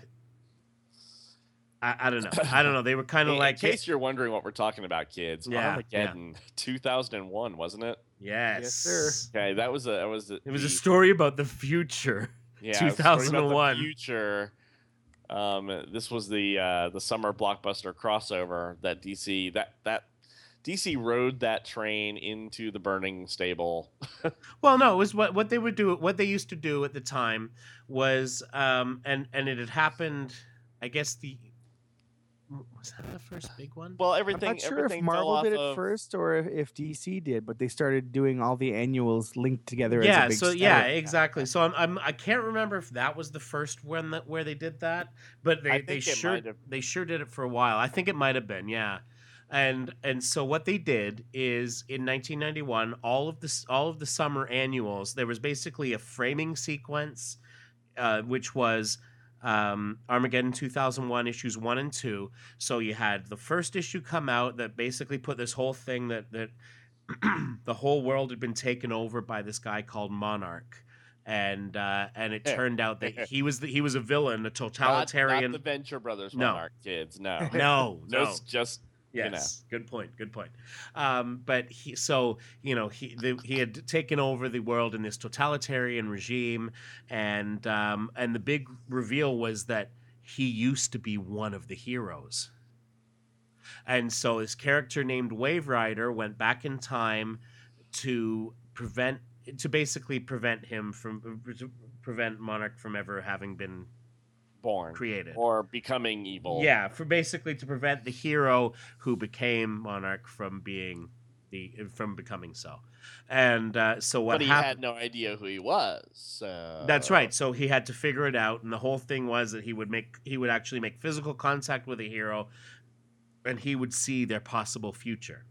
I, I don't know. I don't know. They were kind of In, like in case you're wondering what we're talking about, kids, Yeah, Armageddon, two thousand one, wasn't it? yes, Yes, sir. Okay, that was a that was a, It was a the- story about the future. yeah, it was a story about the two thousand one. future. Um, this was the uh, the summer blockbuster crossover that D C that that D C rode that train into the burning stable. Well, no, it was what what they would do. What they used to do at the time was, um, and and it had happened. I guess the Was that the first big one? Well, I'm everything. not sure if everything fell Marvel off did it of, first or if, if D C did, but they started doing all the annuals linked together as Yeah, a big so set. yeah, Yeah, exactly. yeah. So I'm, I'm I can't remember if that was the first one that where they did that, but they I they think it sure might have. they sure did it for a while. I think it might have been, yeah. And and so what they did is in nineteen ninety-one, all of this all of the summer annuals, there was basically a framing sequence, uh, which was um, Armageddon two thousand one issues one and two. So you had the first issue come out that basically put this whole thing that that the whole world had been taken over by this guy called Monarch, and uh, and it turned out that he was the, he was a villain, a Not, totalitarian. not the Venture Brothers No. Monarch kids. No, no, no. just just you know. Yes, good point. Good point. Um, but he, so you know, he the, he had taken over the world in this totalitarian regime, and um, and the big reveal was that he used to be one of the heroes. And so his character named Wave Rider went back in time to prevent to basically prevent him from to prevent Monarch from ever having been born created. or becoming evil. Yeah, for basically to prevent the hero who became Monarch from being the from becoming so. And uh, so what but he happened? had no idea who he was. So. That's right. So he had to figure it out, and the whole thing was that he would make he would actually make physical contact with a hero, and he would see their possible future.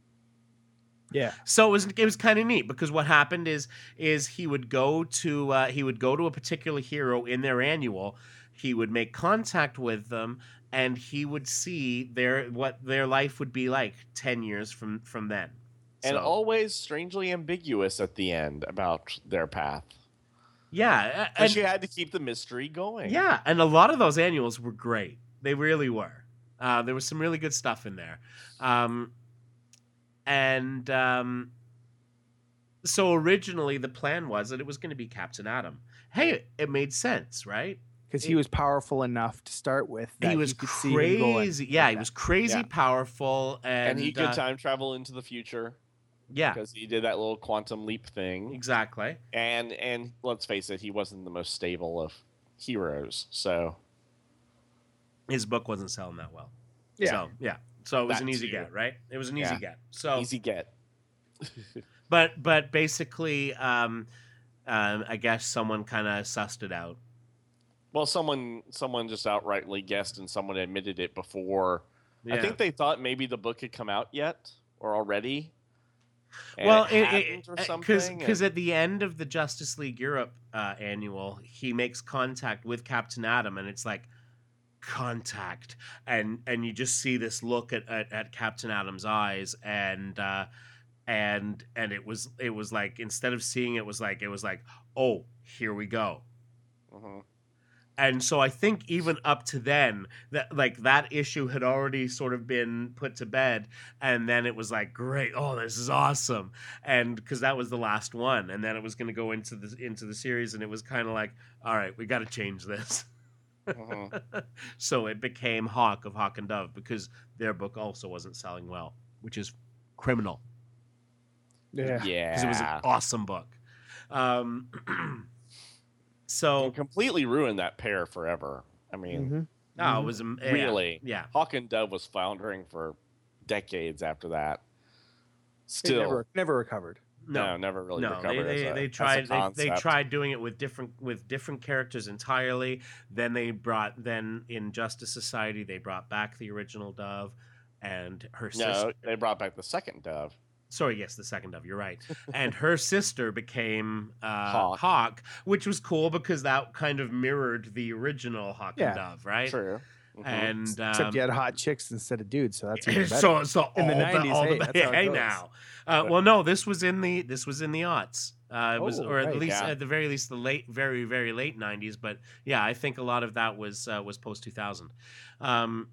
Yeah. So it was it was kind of neat because what happened is is he would go to uh, he would go to a particular hero in their annual. He would make contact with them, and he would see their what their life would be like ten years from from then. And So, always strangely ambiguous at the end about their path. yeah, Because and, you had to keep the mystery going. yeah, and a lot of those annuals were great. They really were. Uh, there was some really good stuff in there. Um, and um, so originally the plan was that it was going to be Captain Atom. Hey, it made sense, right? Because he was powerful enough to start with. That He was you could see him going crazy. Yeah, like he that. was crazy Yeah. powerful, and, And he could uh, time travel into the future yeah, because he did that little quantum leap thing. exactly. And and let's face it, he wasn't the most stable of heroes. So His book wasn't selling that well. Yeah. So yeah, so it was That an easy too. get, right? It was an easy Yeah. get. So easy get. but but basically, um, um, I guess someone kind of sussed it out. Well, someone someone just outrightly guessed, and someone admitted it before. Yeah. I think they thought maybe the book had come out yet or already. and well, it, it, hadn't or because something. because and- at the end of the Justice League Europe uh, annual, he makes contact with Captain Atom, and it's like contact, and and you just see this look at at, at Captain Atom's eyes, and uh, and and it was it was like instead of seeing it, it was like it was like oh, here we go. Mhm. And so I think even up to then, that like that issue had already sort of been put to bed, and then it was like, great, oh, this is awesome, and because that was the last one, and then it was going to go into the into the series, and it was kind of like, all right, we got to change this. Mhm. So it became Hawk of Hawk and Dove because their book also wasn't selling well, which is criminal Yeah. Yeah. because it was an awesome book. Um, so And completely ruined that pair forever. I mean, Mhm. oh, Mhm. it was um, yeah, really. yeah. Hawk and Dove was floundering for decades after that. It Still, never, never recovered. no, never really no, recovered. they, they, as a, they as a tried they, they concept. tried doing it with different with different characters entirely. Then they brought then in Justice Society they brought back the original Dove and her No, sister. they brought back the second Dove. Sorry, yes, the second Dove. You're right. And her sister became uh, Hawk. Hawk. Which was cool because that kind of mirrored the original Hawk Yeah, and Dove, right? True. Mhm. And um, Except you had hot chicks instead of dudes, so that's even better. so so In the all nineties, all hey, the, that's how it hey goes. now. Uh, well, no, this was in the this was in the aughts. Uh, it was, Oh, or at right. least Yeah. at the very least the late, very very late nineties. But yeah, I think a lot of that was uh, was post two thousand. Um,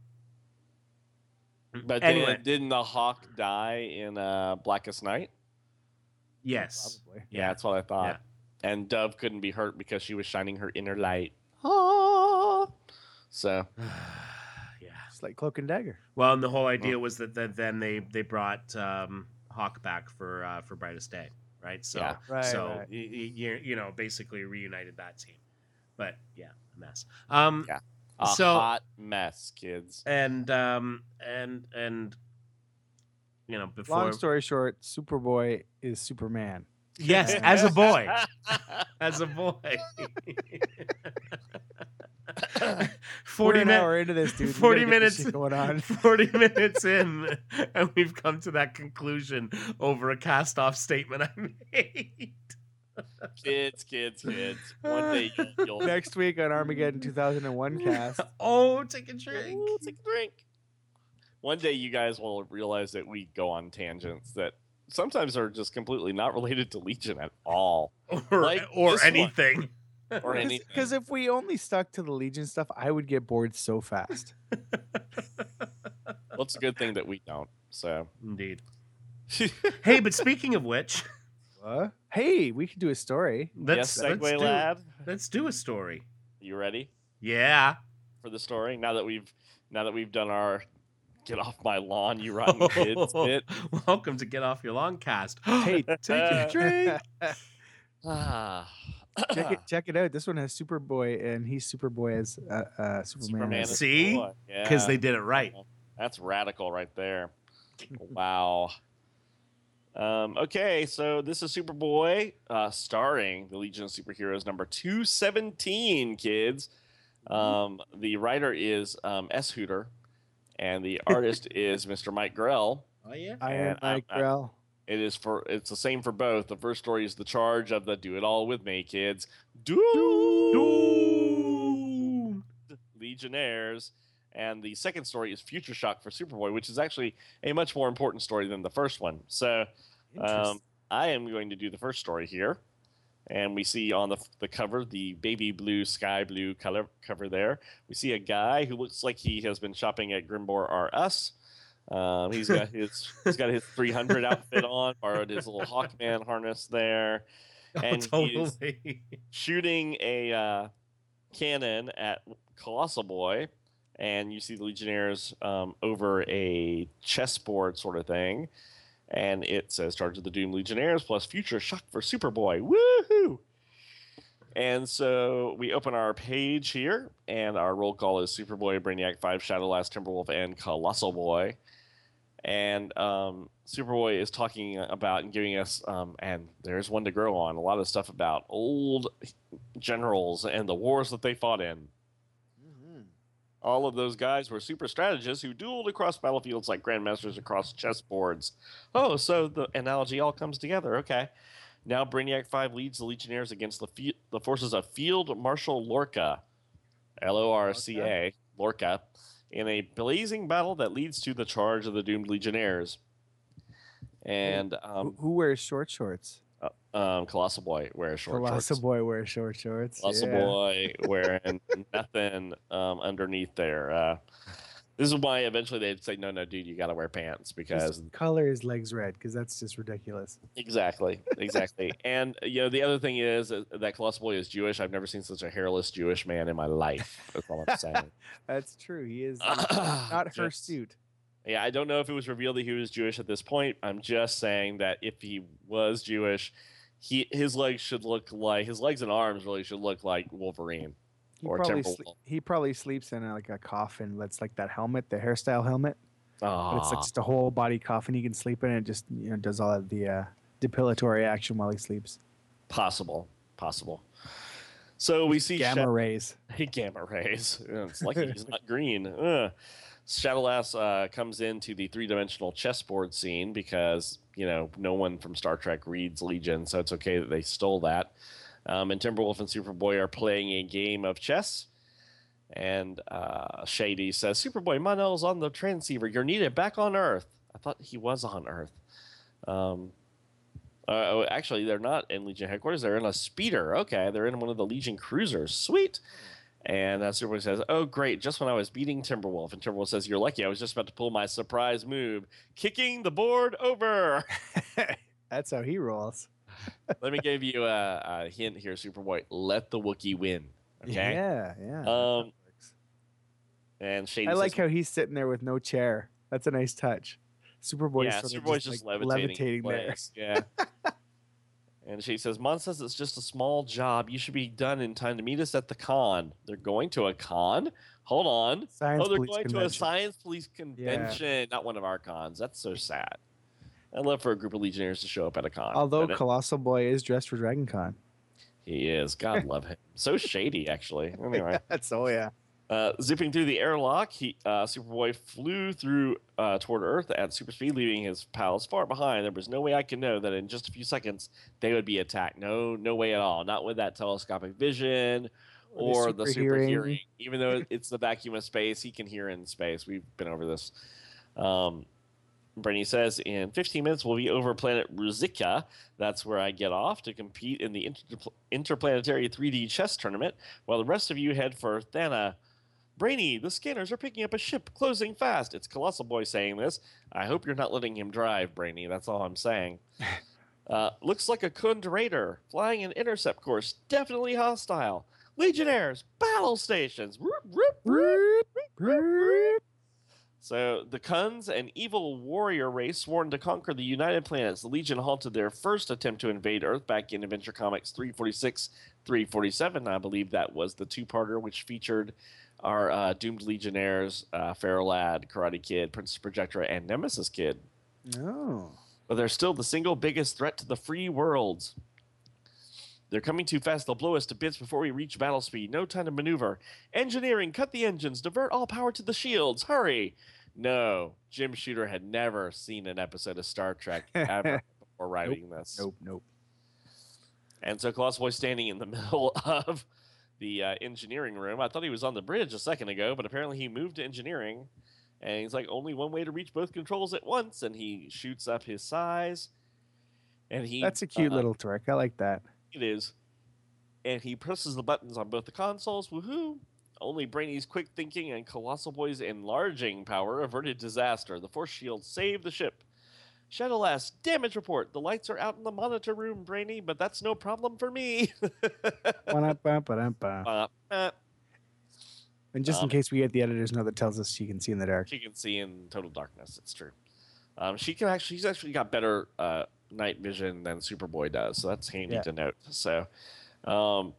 But anyway, then, didn't the Hawk die in uh, Blackest Night? yes, Probably. Yeah, that's what I thought. Yeah. And Dove couldn't be hurt because she was shining her inner light. Ah. So, yeah. It's like Cloak and Dagger. Well, and the whole idea was that, that then they they brought um, Hawk back for uh, for Brightest Day, right? So Yeah. Right, so right. y- y- you you know basically reunited that team. But yeah, a mess. Um, Yeah. A So- hot mess, kids. And um and and you know before Long story short, Superboy is Superman. yes, as a boy, as a boy. We're Forty an minutes. hour into this, dude. We Forty gotta get this minutes shit going on. Forty minutes in, and we've come to that conclusion over a cast-off statement I made. Kids, kids, kids. One day you'll, you'll Next week on Armageddon two thousand one cast. Oh, take a drink. Ooh, take a drink. One day you guys will realize that we go on tangents that sometimes are just completely not related to Legion at all. Or, Like or this one. anything. Or anything. Because if we only stuck to the Legion stuff, I would get bored so fast. Well, it's a good thing that we don't. So, Indeed. Hey, but speaking of which, What? Hey, we could do a story. let's, yes, let's, segue do, lad. let's do a story. You ready Yeah. for the story? Now that we've now that we've done our get off my lawn, you rotten kids bit. Welcome to Get Off Your Lawn cast. Hey, Take a drink. Ah. check it, check it out. This one has Superboy, and he's Superboy as uh, uh, Superman. Superman as- is See? cool. Because Yeah. they did it right. That's radical right there. Wow. Um, okay, so this is Superboy, uh, starring the Legion of Superheroes number two seventeen, kids. Um, the writer is um, S. Hooter, and the artist is Mister Mike Grell. Oh, yeah? I am And I'm- Mike I'm- Grell. It is for it's the same for both. The first story is the charge of the Do It All With Me, kids. Do Doom. Legionnaires. And the second story is Future Shock for Superboy, which is actually a much more important story than the first one. So um, I am going to do the first story here. And we see on the, the cover, the baby blue, sky blue color cover there. We see a guy who looks like he has been shopping at Grimbor R Us. Um, he's got his he's got his three hundred outfit on, borrowed his little Hawkman harness there, and oh, he's totally. shooting a uh, cannon at Colossal Boy, and you see the Legionnaires um, over a chessboard sort of thing, and it says "Charge of the Doom Legionnaires" plus Future Shock for Superboy. Woohoo! And so we open our page here, and our roll call is Superboy, Brainiac five, Shadowlass, Timberwolf, and Colossal Boy. And um, Superboy is talking about and giving us, um, and there's one to grow on, a lot of stuff about old generals and the wars that they fought in. Mm-hmm. All of those guys were super strategists who dueled across battlefields like grandmasters across chessboards. Oh, so the analogy all comes together. Okay. Now Brainiac five leads the Legionnaires against the fe- the forces of Field Marshal Lorca, L O R C A, Lorca, in a blazing battle that leads to the charge of the doomed Legionnaires. And Who, um, who wears short shorts? uh, um, Colossal Boy wears short Colossal shorts. Boy wears short shorts. Colossal yeah. Boy wearing nothing um, underneath there. Uh, this is why eventually they'd say, no, no, dude, you got to wear pants because Just color his legs red because that's just ridiculous. exactly, exactly. And you know, the other thing is that, that Colossal Boy is Jewish. I've never seen such a hairless Jewish man in my life. That's all I'm saying. That's true. He is not her Just- suit. Yeah, I don't know if it was revealed that he was Jewish at this point. I'm just saying that if he was Jewish, he his legs should look like his legs and arms really should look like Wolverine. He Or probably Timberwolf. sle- he probably sleeps in a, like a coffin that's like that helmet, the hairstyle helmet. But it's like Ah, just a whole body coffin he can sleep in. And it just you know does all of the uh, depilatory action while he sleeps. possible, possible. So we see Gamma Sha- rays. gamma rays. Yeah, it's lucky he's not green. Ugh. Shadowlass uh, comes into the three-dimensional chessboard scene because you know no one from Star Trek reads Legion, so it's okay that they stole that. Um, and Timberwolf and Superboy are playing a game of chess. And uh, Shady says, "Superboy, Mon-El's on the transceiver. You're needed back on Earth." I thought he was on Earth. Um, uh, oh, actually, they're not in Legion headquarters. They're in a speeder. Okay, they're in one of the Legion cruisers. Sweet. And uh, Superboy says, "Oh, great, just when I was beating Timberwolf." And Timberwolf says, "You're lucky. I was just about to pull my surprise move, kicking the board over." That's how he rolls. Let me give you a, a hint here, Superboy. Let the Wookiee win. Okay? Yeah, yeah. Um, And Shady I like says, how he's sitting there with no chair. That's a nice touch. Superboy yeah, sort of Superboy's just, just like, levitating, in levitating there. place. Yeah. And And she says, Mon says it's just a small job. You should be done in time to meet us at the con. They're going to a con? Hold on. Science oh, they're police going convention. to a science police convention, not one of our cons. That's so sad. I'd love for a group of Legionnaires to show up at a con. Although but it- Colossal Boy is dressed for Dragon Con. He is. God love him. So shady, actually. Anyway. That's oh yeah. Uh, zipping through the airlock, he uh, Superboy flew through uh, toward Earth at super speed, leaving his pals far behind. There was no way I could know that in just a few seconds they would be attacked. No, no way at all. Not with that telescopic vision or the super hearing. hearing. Even though it's the vacuum of space, he can hear in space. We've been over this. Um, Brainy says, in fifteen minutes, we'll be over planet Ruzicka. That's where I get off to compete in the inter- interplanetary three D chess tournament, while the rest of you head for Thana. Brainy, the scanners are picking up a ship closing fast. It's Colossal Boy saying this. I hope you're not letting him drive, Brainy. That's all I'm saying. uh, looks like a Kund Raider flying an intercept course. Definitely hostile. Legionnaires, battle stations. Roop, roop, roop, roop, roop. So the Kunds, an evil warrior race sworn to conquer the United Planets. The Legion halted their first attempt to invade Earth back in Adventure Comics three forty-six, three forty-seven. I believe that was the two-parter which featured our uh, doomed Legionnaires, uh, Pharaoh Lad, Karate Kid, Princess Projectra, and Nemesis Kid. No. But they're still the single biggest threat to the free worlds. They're coming too fast, they'll blow us to bits before we reach battle speed. No time to maneuver. Engineering, cut the engines, divert all power to the shields. Hurry! No, Jim Shooter had never seen an episode of Star Trek ever before writing nope, this. Nope, nope. And so Colossal Boy's standing in the middle of the uh, engineering room. I thought he was on the bridge a second ago, but apparently he moved to engineering. And he's like, only one way to reach both controls at once. And he shoots up his size. And he That's a cute uh, little trick. I like that. It is. And he presses the buttons on both the consoles. Woohoo! Only Brainy's quick thinking and Colossal Boy's enlarging power averted disaster. The force shield saved the ship. Shadowlass, damage report. The lights are out in the monitor room, Brainy, but that's no problem for me. Ba-da-ba-ba-da-ba. uh, uh, And just in Um, case we get the editor's note that tells us she can see in the dark. she can see in total darkness. It's true. Um, she can actually. She's actually got better uh, night vision than Superboy does, so that's handy Yeah. to note. So, um,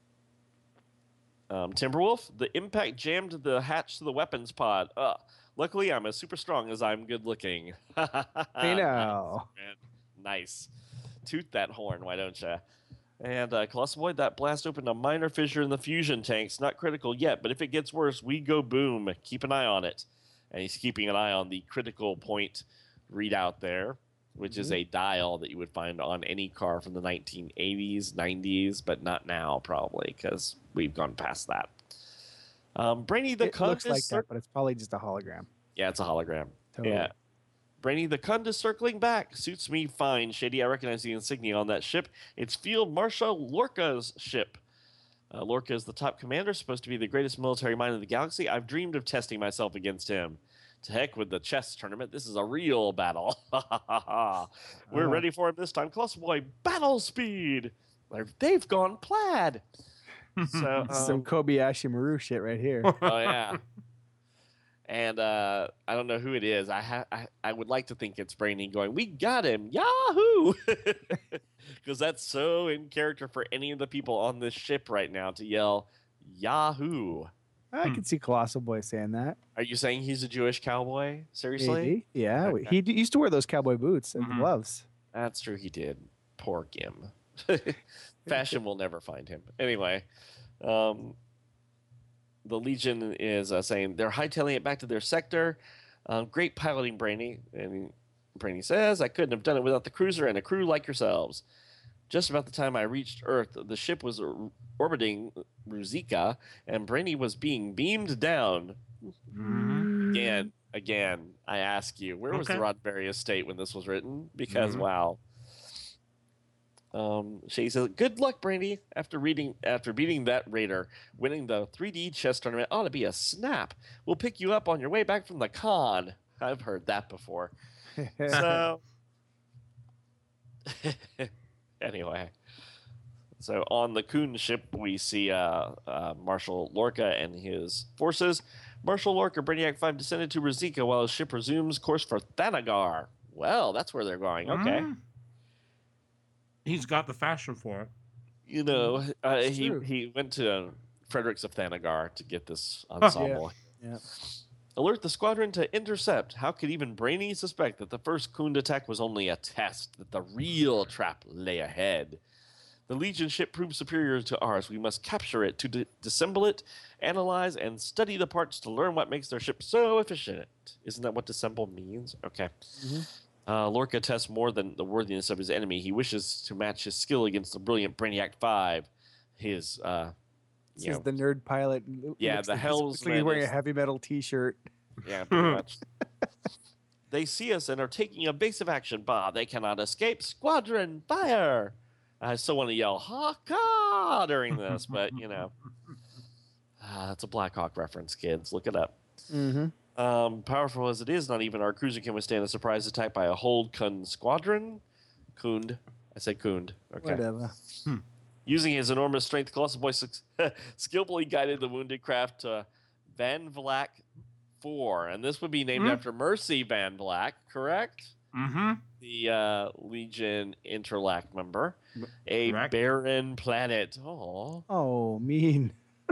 um, Timberwolf, the impact jammed the hatch to the weapons pod. Uh, luckily, I'm as super strong as I'm good looking. I know. Man. Nice. Toot that horn, why don't you? And uh, Colossal Boy, that blast opened a minor fissure in the fusion tanks. Not critical yet, but if it gets worse, we go boom. Keep an eye on it. And he's keeping an eye on the critical point readout there, which is Mhm. a dial that you would find on any car from the nineteen eighties, nineties, but not now, probably, because we've gone past that. Um, Brainy the It Cund looks is like cir- that, but it's probably just a hologram. Yeah, it's a hologram. Totally. Yeah. Brainy the Cund is circling back. Suits me fine. Shady, I recognize the insignia on that ship. It's Field Marshal Lorca's ship. Uh, Lorca is the top commander, supposed to be the greatest military mind in the galaxy. I've dreamed of testing myself against him. To heck with the chess tournament. This is a real battle. We're Uh-huh. ready for him this time. Colossal Boy, battle speed. They're- They've gone plaid. So, Some um, Kobayashi Maru shit right here. oh yeah. And uh, I don't know who it is. I, ha- I I would like to think it's Brainy going, we got him, Yahoo! Because that's so in character for any of the people on this ship right now to yell, Yahoo! I Hmm. can see Colossal Boy saying that. Are you saying he's a Jewish cowboy? Seriously? Maybe. Yeah. Okay. He d- used to wear those cowboy boots and Mhm. gloves. That's true, he did. Poor Gim. Fashion will never find him. Anyway, um, the Legion is uh, saying they're hightailing it back to their sector. Um, great piloting, Brainy. And Brainy says, I couldn't have done it without the cruiser and a crew like yourselves. Just about the time I reached Earth, the ship was or- orbiting Ruzicka, and Brainy was being beamed down. Mhm. Again, again, I ask you, where was the Okay. Roddenberry estate when this was written? Because Mhm. wow. Um, she says, "Good luck, Brandy. After reading, after beating that raider, winning the three D chess tournament ought to be a snap. We'll pick you up on your way back from the con." I've heard that before. So, anyway, so on the Coon ship, we see uh, uh, Marshal Lorca and his forces. Marshal Lorca, Brainiac five descended to Ruzicka while his ship resumes course for Thanagar. Well, that's where they're going. Okay. Mm. He's got the fashion for it. You know, uh, It's he true. he went to Fredericks of Thanagar to get this ensemble. Yeah. Alert the squadron to intercept. How could even Brainy suspect that the first Kund attack was only a test, that the real trap lay ahead? The Legion ship proved superior to ours. We must capture it to de- disassemble it, analyze, and study the parts to learn what makes their ship so efficient. Isn't that what disassemble means? Okay. Mm-hmm. Uh, Lorca tests more than the worthiness of his enemy. He wishes to match his skill against the brilliant Brainiac five. His, uh, This you is know, the nerd pilot. It Yeah, looks the like he's- looks like he's helmsman wearing a is- heavy metal T-shirt. yeah, pretty much. They see us and are taking evasive action. Bah, they cannot escape. Squadron, fire! I still want to yell "Hawk!" during this, but you know, ah, that's a Black Hawk reference, kids. Look it up. Mm-hmm. Um, powerful as it is, not even our cruiser can withstand a surprise attack by a whole Kund squadron. Kund. I said Kund. Okay. Whatever. Using his enormous strength, Colossal Boy sk- skillfully guided the wounded craft to Van Vlak four. And this would be named Mhm. after Mercy Van Vlak, correct? Mm-hmm. The uh, Legion Interlac member. A Correct. barren planet. Oh, Oh, mean.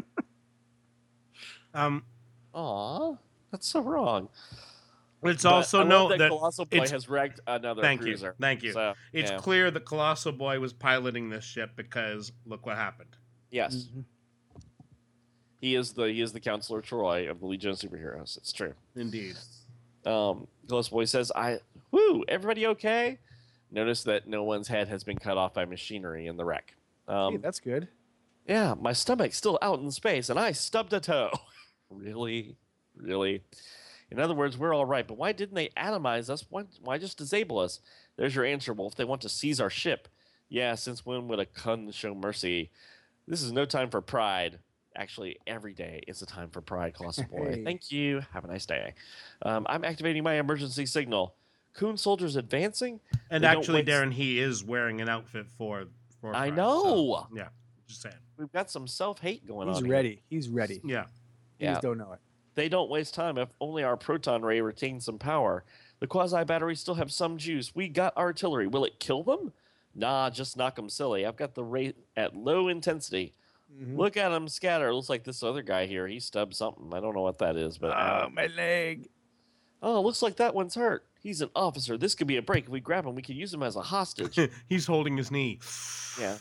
Um, aw. That's so wrong. it's But also I love note that that Colossal Boy it's- has wrecked another thank cruiser. you, thank you. So, It's yeah. clear that Colossal Boy was piloting this ship because look what happened. Yes. Mhm. He is the he is the Counselor Troy of the Legion of Superheroes. It's true. Indeed. Um, Ghost Boy says, "I whoo, everybody okay?" Notice that no one's head has been cut off by machinery in the wreck. Um, Hey, that's good. yeah, my stomach's still out in space, and I stubbed a toe. Really, really. In other words, we're all right, but why didn't they atomize us? Why, why just disable us? There's your answer, Wolf. They want to seize our ship. Yeah, since when would a Kund show mercy? This is no time for pride. Actually, every day is a time for pride, Colossal Boy. Hey. Thank you. Have a nice day. Um, I'm activating my emergency signal. Coon soldiers advancing? And They don't actually, waste- Darren, he is wearing an outfit for. for I Pride, know. so, yeah, just saying. We've got some self-hate going He's on here. ready. He's ready. Yeah. You Yeah. just don't know it. They don't waste time if only our proton ray retains some power. The quasi batteries still have some juice. We got artillery. Will it kill them? Nah, just knock them silly. I've got the ray at low intensity. Mhm. Look at him scatter. Looks like this other guy here. He stubbed something. I don't know what that is, but uh, Oh, my leg. oh, looks like that one's hurt. He's an officer. This could be a break. If we grab him, we could use him as a hostage. He's holding his knee. Yeah.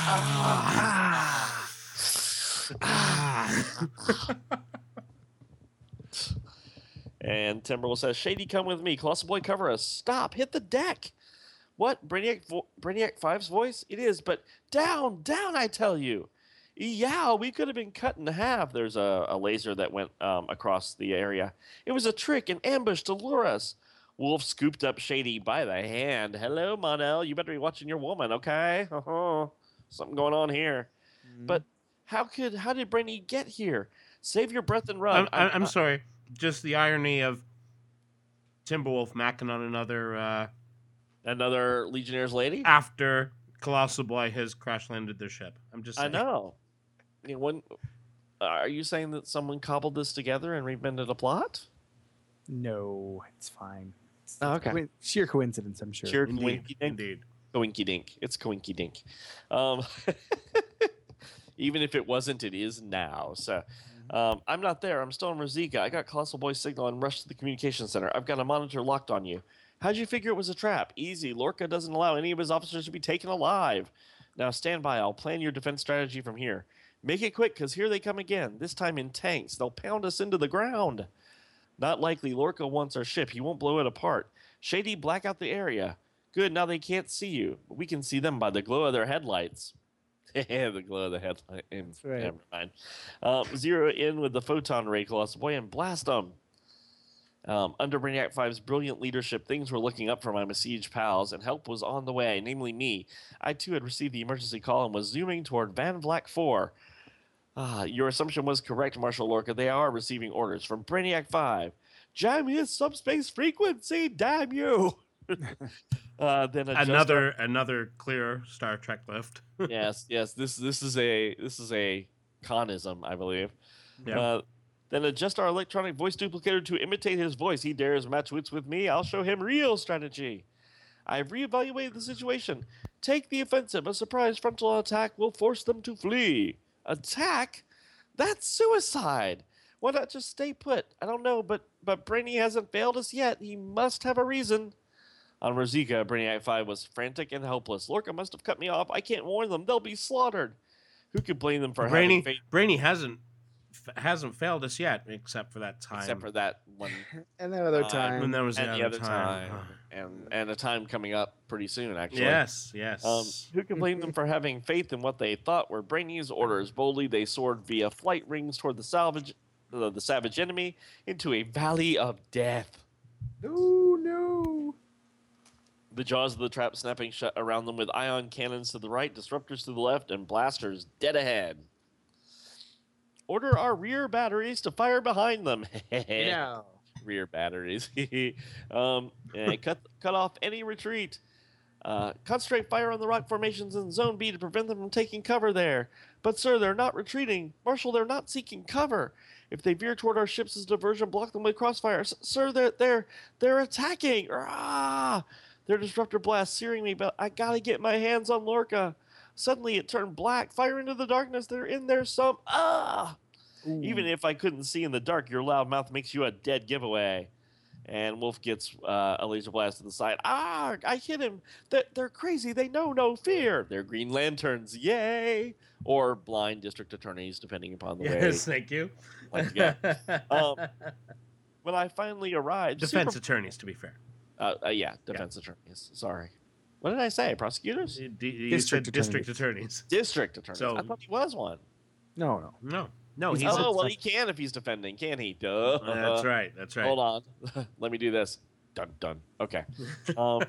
Ah. Ah. And Timberwolf says, "Shady, come with me. Colossal Boy, cover us. Stop. Hit the deck." What? Brainiac, vo- Brainiac five's voice? It is, but down, down, I tell you. Yeah, we could have been cut in half. There's a, a laser that went um, across the area. It was a trick, an ambush to lure us. Wolf scooped up Shady by the hand. Hello, Monel. You better be watching your woman, okay? Uh-huh. Something going on here. Mm-hmm. But how could, how did Brainy get here? Save your breath and run. I'm, I'm, I'm sorry. Just the irony of Timberwolf macking on another uh, Another Legionnaire's lady? after Colossal Boy has crash landed their ship. I'm just I saying. know. You know, when, are you saying that someone cobbled this together and reinvented a plot? No, it's fine. It's, Oh, it's okay. coi- sheer coincidence, I'm sure. Sure, Indeed. coinky dink. Indeed. Coinky dink. It's coinky dink. Um, even if it wasn't, it is now. So um, I'm not there. I'm still in Rosika. I got Colossal Boy's signal and rushed to the communication center. I've got a monitor locked on you. How'd you figure it was a trap? Easy. Lorca doesn't allow any of his officers to be taken alive. Now stand by. I'll plan your defense strategy from here. Make it quick, because here they come again. This time in tanks. They'll pound us into the ground. Not likely. Lorca wants our ship. He won't blow it apart. Shady, black out the area. Good, now they can't see you. But we can see them by the glow of their headlights. The glow of the headlight. That's right. Never mind. Um, zero in with the photon ray, Colossal Boy, and blast them. Um, under Brainiac five's brilliant leadership, things were looking up for my besieged pals, and help was on the way, namely me. I too had received the emergency call and was zooming toward Van Vlak four. Ah, your assumption was correct, Marshal Lorca. They are receiving orders from Brainiac five. Jam his subspace frequency, damn you! uh, then adjust Another another clear Star Trek lift. our- yes, yes. This this is a this is a conism, I believe. Yeah. Uh, then adjust our electronic voice duplicator to imitate his voice. He dares match wits with me. I'll show him real strategy. I've reevaluated the situation. Take the offensive. A surprise frontal attack will force them to flee. Attack? That's suicide. Why not just stay put? I don't know, but but Brainy hasn't failed us yet. He must have a reason. On Rosika, Brainiac five was frantic and helpless. Lorca must have cut me off. I can't warn them. They'll be slaughtered. Who could blame them for Brainy, having faith? Brainy hasn't f- hasn't failed us yet, except for that time. Except for that one. And that other Uh, time. And there was and the the other other time. time. And, and a time coming up pretty soon, actually. Yes, yes. Um, who can blame them for having faith in what they thought were Brainy's orders? Boldly, they soared via flight rings toward the salvage, uh, the savage enemy into a valley of death. No, no. The jaws of the trap snapping shut around them with ion cannons to the right, disruptors to the left, and blasters dead ahead. Order our rear batteries to fire behind them. No. Rear batteries. um, and cut cut off any retreat. Uh, concentrate fire on the rock formations in Zone B to prevent them from taking cover there. But, sir, they're not retreating. Marshal, they're not seeking cover. If they veer toward our ships as diversion, block them with crossfire. S- sir, they're, they're, they're attacking. Ah! Their disruptor blast searing me, but I gotta get my hands on Lorca. Suddenly it turned black. Fire into the darkness. They're in there some. Ah! Ooh. Even if I couldn't see in the dark, your loud mouth makes you a dead giveaway. And Wolf gets uh, a laser blast to the side. Ah! I hit him. They're, they're crazy. They know no fear. They're Green Lanterns. Yay! Or blind district attorneys, depending upon the way. Yes, thank you. Once again. Um, When I finally arrived, Defense Super- attorneys, to be fair. uh, uh, yeah, defense attorneys. Sorry. What did I say? Prosecutors? You, d- you District said district attorneys. District attorneys. So- I thought he was one. No, no. No, no, He's he's. oh, a, well, he can if he's defending, can he? Duh. that's right. That's right. Hold on. Let me do this. Dun, dun. Okay. Um,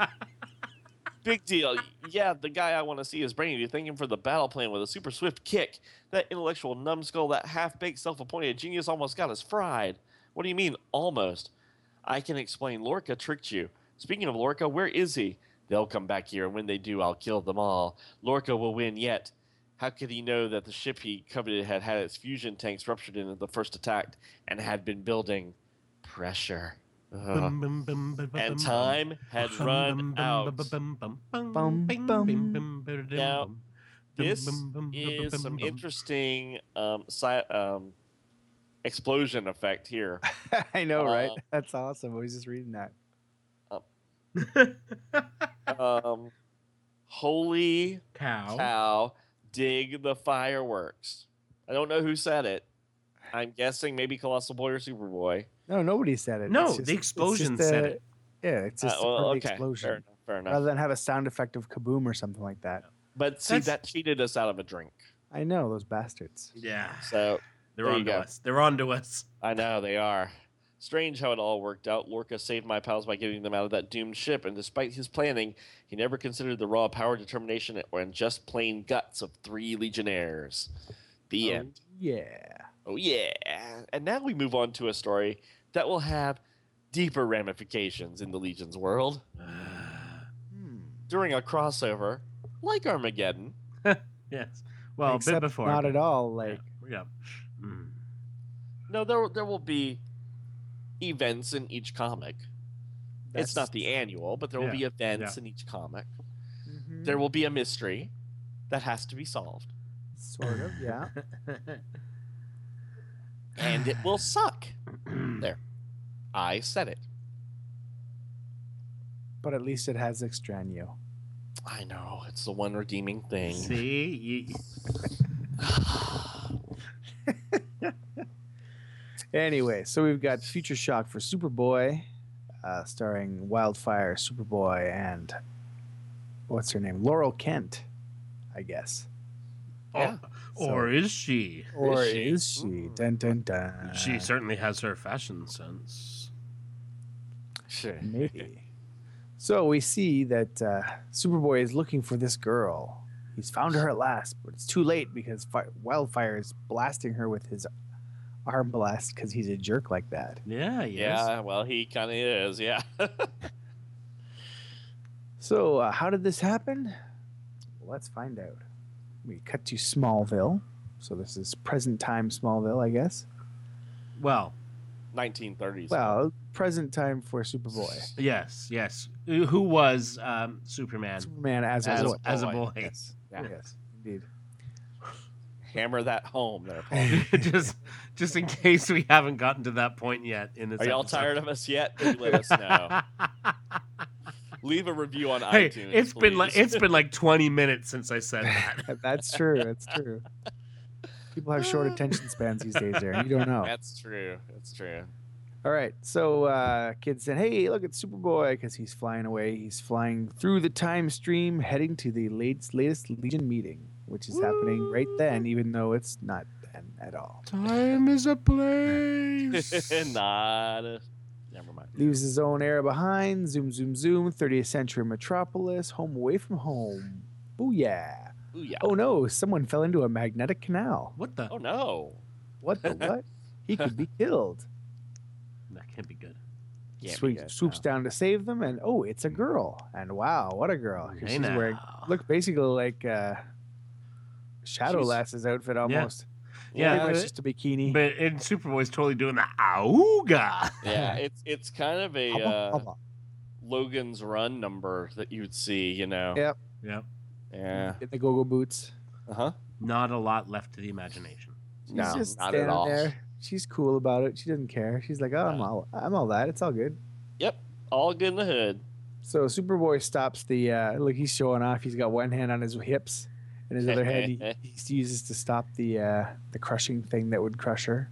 big deal. Yeah, the guy I want to see is Brainy. You thank him for the battle plan with a super swift kick. That intellectual numbskull, that half-baked, self-appointed genius almost got us fried. What do you mean, almost? I can explain. Lorca tricked you. Speaking of Lorca, where is he? They'll come back here, and when they do, I'll kill them all. Lorca will win yet. How could he know that the ship he coveted had had its fusion tanks ruptured in the first attack and had been building pressure? Ugh. Bum, bum, bum, bum, bum, And bum, time had bum, run bum, bum, out. bum, bum, bum, bum, Bum, bing, bum. bing, bum, bum, Now, bum, This bum, bum, bum, is bum, some bum. interesting um, si- um, explosion effect here. I know, right? Uh, That's awesome. I was just reading that. Um, holy Cow. cow, dig the fireworks. I don't know who said it. I'm guessing maybe Colossal Boy or Superboy. No, nobody said it. No, It's just- the it's explosion just said a- it. Yeah, it's Uh, just well, a part of the okay, fair explosion. enough. Fair enough. Rather than have a sound effect of kaboom or something like that. But see, That's- that cheated us out of a drink. I know, those bastards. Yeah. So They're there you on to go. us. They're on to us. I know they are. Strange how it all worked out. Lorca saved my pals by getting them out of that doomed ship, and despite his planning, he never considered the raw power, determination, and just plain guts of three Legionnaires. The Oh, end. Yeah. Oh, yeah. And now we move on to a story that will have deeper ramifications in the Legion's world. Hmm. During a crossover, like Armageddon, Yes. Well, a Except bit before. not at all. Like, Yeah. yeah. Mm. no, there, there will be events in each comic. It's that's- not the annual, but there will Yeah, be events yeah. in each comic. Mhm. There will be a mystery that has to be solved, Sort of, yeah. and it will suck. There. I said it. But at least it has Extraño. I know. It's the one redeeming thing. See, you, Anyway, so we've got Future Shock for Superboy, uh, starring Wildfire, Superboy, and what's her name? Laurel Kent, I guess. Yeah. Oh, or is she? Or she? is she? Dun dun dun. She certainly has her fashion sense. Sure. Maybe. So we see that uh, Superboy is looking for this girl. He's found her at last, but it's too late because fi- Wildfire is blasting her with his arm blast because he's a jerk like that. Yeah, yes. Yeah, well, he kind of is, yeah. So uh, how did this happen? Well, let's find out. We cut to Smallville. So this is present time Smallville, I guess. Well, nineteen thirties. Well, present time for Superboy. Yes, yes. Who was um, Superman? Superman as a As, boy. as a boy. Yes. Yeah. Yes, indeed. Hammer that home there, Paul. just, just in case we haven't gotten to that point yet in this. Are y'all episode. tired of us yet? Do let us know. Leave a review on Hey, iTunes. it's been like please. it's been like twenty minutes since I said that. That's true. That's true. People have short attention spans these days, there. You don't know. That's true. That's true. All right. So, uh, kid said, hey, look at Superboy because he's flying away. He's flying through the time stream, heading to the latest, latest Legion meeting, which is happening right then, even though it's not then at all. Time is a place. Not. A... Never mind. Leaves his own era behind. Zoom, zoom, zoom. thirtieth century metropolis. Home away from home. Booyah. Ooh, yeah. Oh, no. Someone fell into a magnetic canal. What the? Oh no. What the what? He could be killed. That can't be good. Can't be Sweep, good, swoops no. down to save them, and oh, it's a girl. And wow, what a girl. 'Cause Hey she's now. wearing, look, basically like uh, Shadow She's- Lass's outfit almost. Yeah, Pretty much uh, just a bikini. But in Superboy's totally doing the auga. Yeah, it's it's kind of a Hubba, uh, hubba. Logan's Run number that you would see, you know. Yep. Yep. Yeah. In the go-go boots. Uh huh. Not a lot left to the imagination. She's No, just not standing at all. there. She's cool about it. She doesn't care. She's like, oh, I'm No. all, I'm all that. It's all good. Yep. All good in the hood. So Superboy stops the. Uh, look, he's showing off. He's got one hand on his hips, and his other hand he, he uses to stop the uh, the crushing thing that would crush her.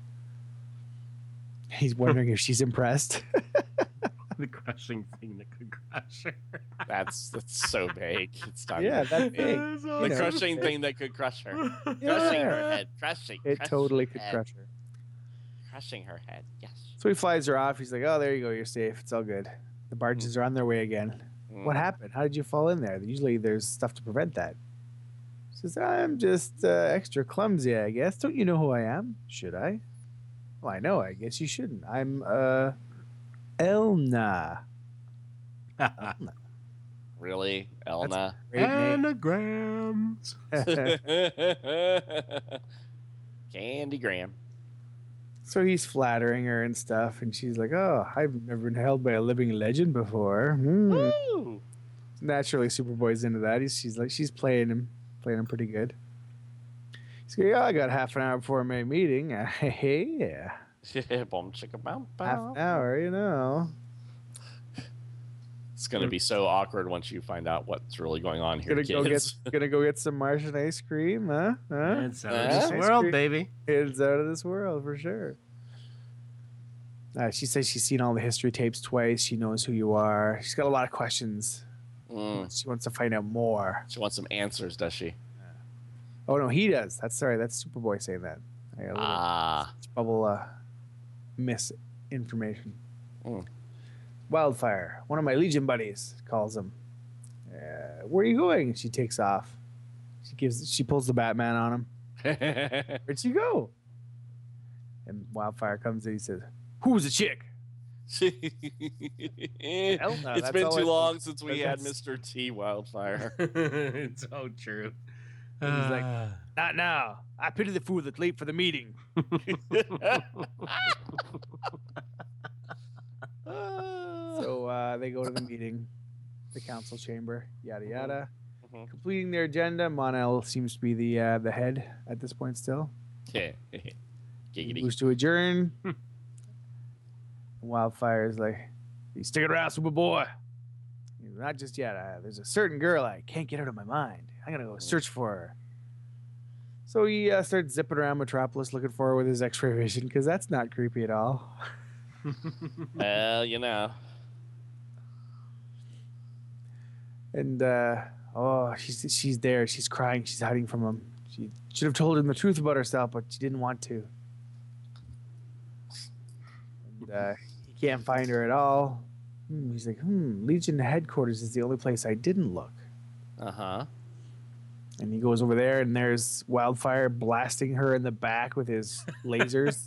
He's wondering if she's impressed. The crushing thing that could crush her. That's that's so vague. It's not Yeah, even that big. That's the awesome. you know. crushing thing that could crush her. Crushing Yeah. her head. Crushing. It crushing totally her could head, crush her. Crushing her head. Yes. So he flies her off. He's like, "Oh, there you go. You're safe. It's all good." The barges are on their way again. What Mm. happened? How did you fall in there? Usually, there's stuff to prevent that. She says, "I'm just uh, extra clumsy, I guess. Don't you know who I am? Should I? Well, I know. I guess you shouldn't. I'm uh, Elna. Really, Elna? Great name. Anagrams. Candy Graham. So he's flattering her and stuff, and she's like, "Oh, I've never been held by a living legend before." Hmm. Woo! Naturally, Superboy's into that. He's, she's like, she's playing him, playing him pretty good. He's like, "Yeah, I got half an hour before my meeting." Uh, hey, yeah, Boom, chicka, bow, half bow. an hour, you know. It's gonna be so awkward once you find out what's really going on here, Gonna go get, kids. gonna go get some Martian ice cream, huh? Huh? It's out Uh, of this ice world, cream. baby. It's out of this world for sure. Uh, she says she's seen all the history tapes twice. She knows who you are. She's got a lot of questions. Mm, She wants to find out more. she wants some answers, does she? Oh no, he does. That's sorry. That's Superboy saying that. I got a little Ah, bubble uh, misinformation. Mm. Wildfire, one of my Legion buddies, calls him. Uh, where are you going? She takes off. She gives. She pulls the Batman on him. Where'd she go? And Wildfire comes in. He says, "Who's the chick?" Hell no, it's that's been all too I- long since we had that's- Mister T Wildfire. It's so true. And he's like, Ah. "Not now. I pity the fool that's late for the meeting." So uh, they go to the meeting, the council chamber, yada yada. Mhm. Completing their agenda, Mon-El seems to be the uh, the head at this point still. He Giggity. moves to adjourn. Wildfire is like, "You stick it around, Superboy." He's, "Not just yet. Uh, there's a certain girl I can't get out of my mind. I'm gonna go search for her." So he uh, starts zipping around Metropolis looking for her with his X-ray vision because that's not creepy at all. Well, you know. And uh, oh, she's she's there. She's crying. She's hiding from him. She should have told him the truth about herself, but she didn't want to. And uh, he can't find her at all. Hmm, he's like, hmm, Legion headquarters is the only place I didn't look. Uh huh. And he goes over there, and there's Wildfire blasting her in the back with his lasers,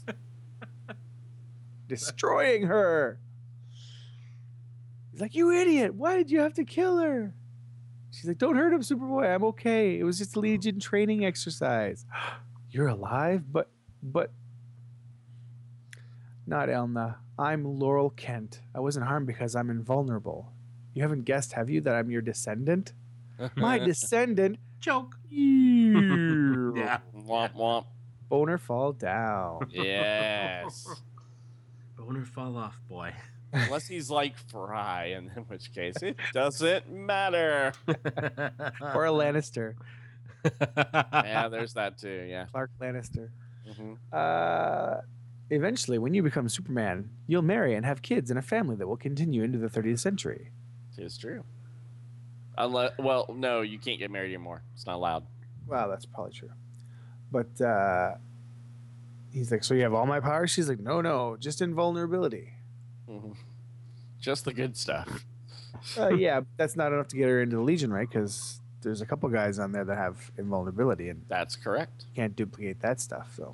destroying her. He's like, "You idiot! Why did you have to kill her?" She's like, "Don't hurt him, Superboy. I'm okay. It was just a Legion training exercise." "You're alive, but but." not Elna. I'm Laurel Kent. I wasn't harmed because I'm invulnerable. You haven't guessed, have you, that I'm your descendant? My descendant? Joke. Yeah. Yeah. Womp womp. Boner fall down. Yes. Boner fall off, boy. Unless he's like Fry, and in which case it doesn't matter. Or a Lannister. Yeah, there's that too. Yeah. Clark Lannister. hmm Uh, eventually, when you become Superman, you'll marry and have kids and a family that will continue into the thirtieth century. It's true. Unless, well, no, you can't get married anymore. It's not allowed. Well, that's probably true. But uh, he's like, so you have all my powers? She's like, no, no, just invulnerability. hmm Just the good stuff. Uh, yeah, that's not enough to get her into the Legion, right? Because there's a couple guys on there that have invulnerability and That's correct. can't duplicate that stuff. So,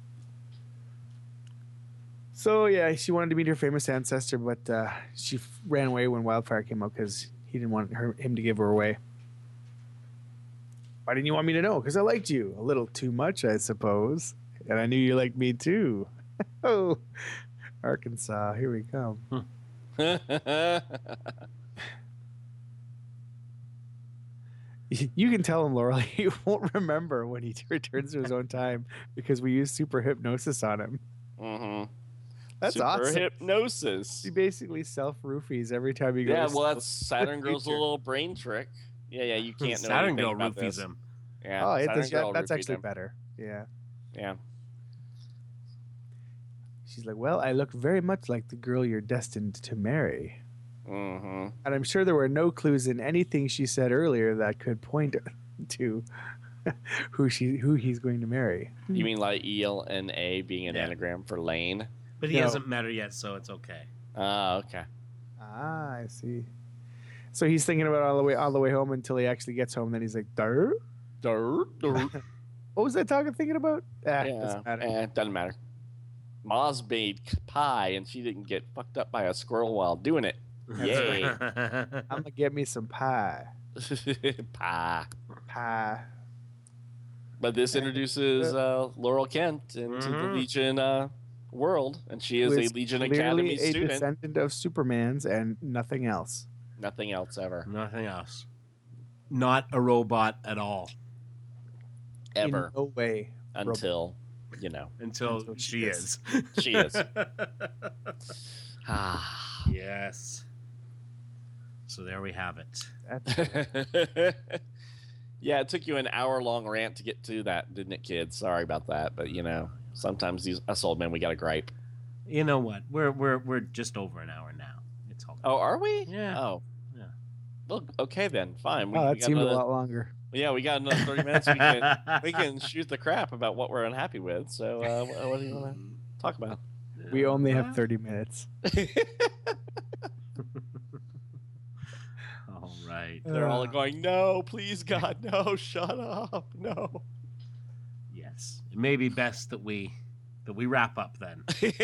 so yeah, she wanted to meet her famous ancestor, but uh, she f- ran away when Wildfire came out because he didn't want her him to give her away. Why didn't you want me to know? Because I liked you a little too much, I suppose, and I knew you liked me too. Oh, Arkansas, here we come. You can tell him, Laurel, he won't remember when he returns to his own time because we use super hypnosis on him. hmm That's Super awesome. hypnosis. He basically self roofies every time he goes. Yeah, to well, the- that's Saturn Girl's future. little brain trick. Yeah, yeah, you can't know Saturn anything Girl about roofies this. him. Yeah, Oh, it Saturn does, yeah, Girl that's roofied actually him. better. Yeah. Yeah. She's like, well, I look very much like the girl you're destined to marry. hmm And I'm sure there were no clues in anything she said earlier that could point to who she who he's going to marry. You mean like E L N A being an Yeah. anagram for Lane? But he No. hasn't met her yet, so it's okay. Oh, okay. Ah, I see. So he's thinking about it all the way all the way home until he actually gets home. Then he's like, "Dirt." Dirt, dirt. What was I talking thinking about? Ah, yeah, doesn't matter. eh, doesn't matter. Ma's made pie, and she didn't get fucked up by a squirrel while doing it. Yay. I'm gonna get me some pie. pie. Pie. But this introduces uh, Laurel Kent into the Mhm. Legion uh, world, and she is Who a Legion Academy clearly a student. descendant of Superman's and nothing else. Nothing else ever. Nothing else. Not a robot at all Ever. In no way. Until, you know. until, Until she she is. is. She is. Ah. Yes. So there we have it. That's, Yeah, it took you an hour long rant to get to that, didn't it, kids? Sorry about that, but you know, sometimes these us old men we got to gripe. You know what? We're we're we're just over an hour now. It's all. Oh, are we? Yeah. Oh, Yeah. Well, okay then, fine. We, oh, we that got seemed another, a lot longer. Yeah, we got another thirty minutes. We can we can shoot the crap about what we're unhappy with. So, uh, what, what do you want to talk about? We only have thirty minutes. All right. They're all Uh, going, no, please, God, no, shut up, no. Yes. It may be best that we that we wrap up then.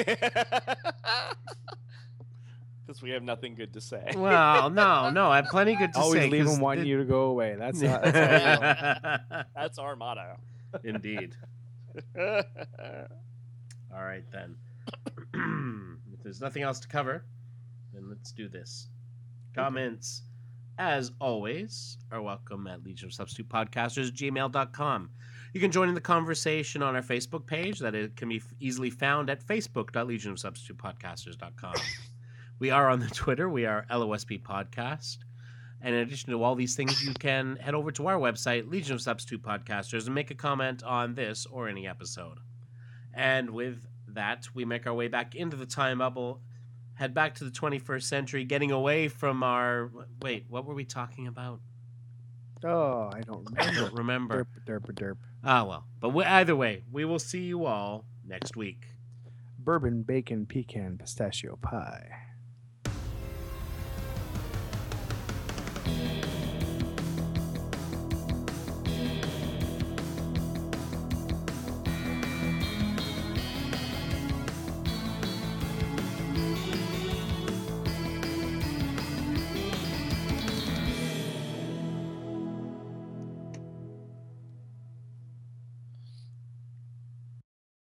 Because we have nothing good to say. Well, no, no. I have plenty good to Always say. leave 'cause them wanting the- you to go away. That's not. That's That's our motto. Indeed. All right then. If there's nothing else to cover, then let's do this. Comments, as always, are welcome at Legion of Substitute Podcasters at gmail dot com. You can join in the conversation on our Facebook page that it can be easily found at facebook dot legion of substitute podcasters dot com. We are on the Twitter. We are L O S P Podcast. And in addition to all these things, you can head over to our website, Legion of Substitute Podcasters, and make a comment on this or any episode. And with that, we make our way back into the time bubble, head back to the twenty-first century, getting away from our... Wait, what were we talking about? oh, I don't I remember. don't remember. Derp, derp, derp. Ah, well. But we, either way, we will see you all next week. Bourbon, bacon, pecan, pistachio pie.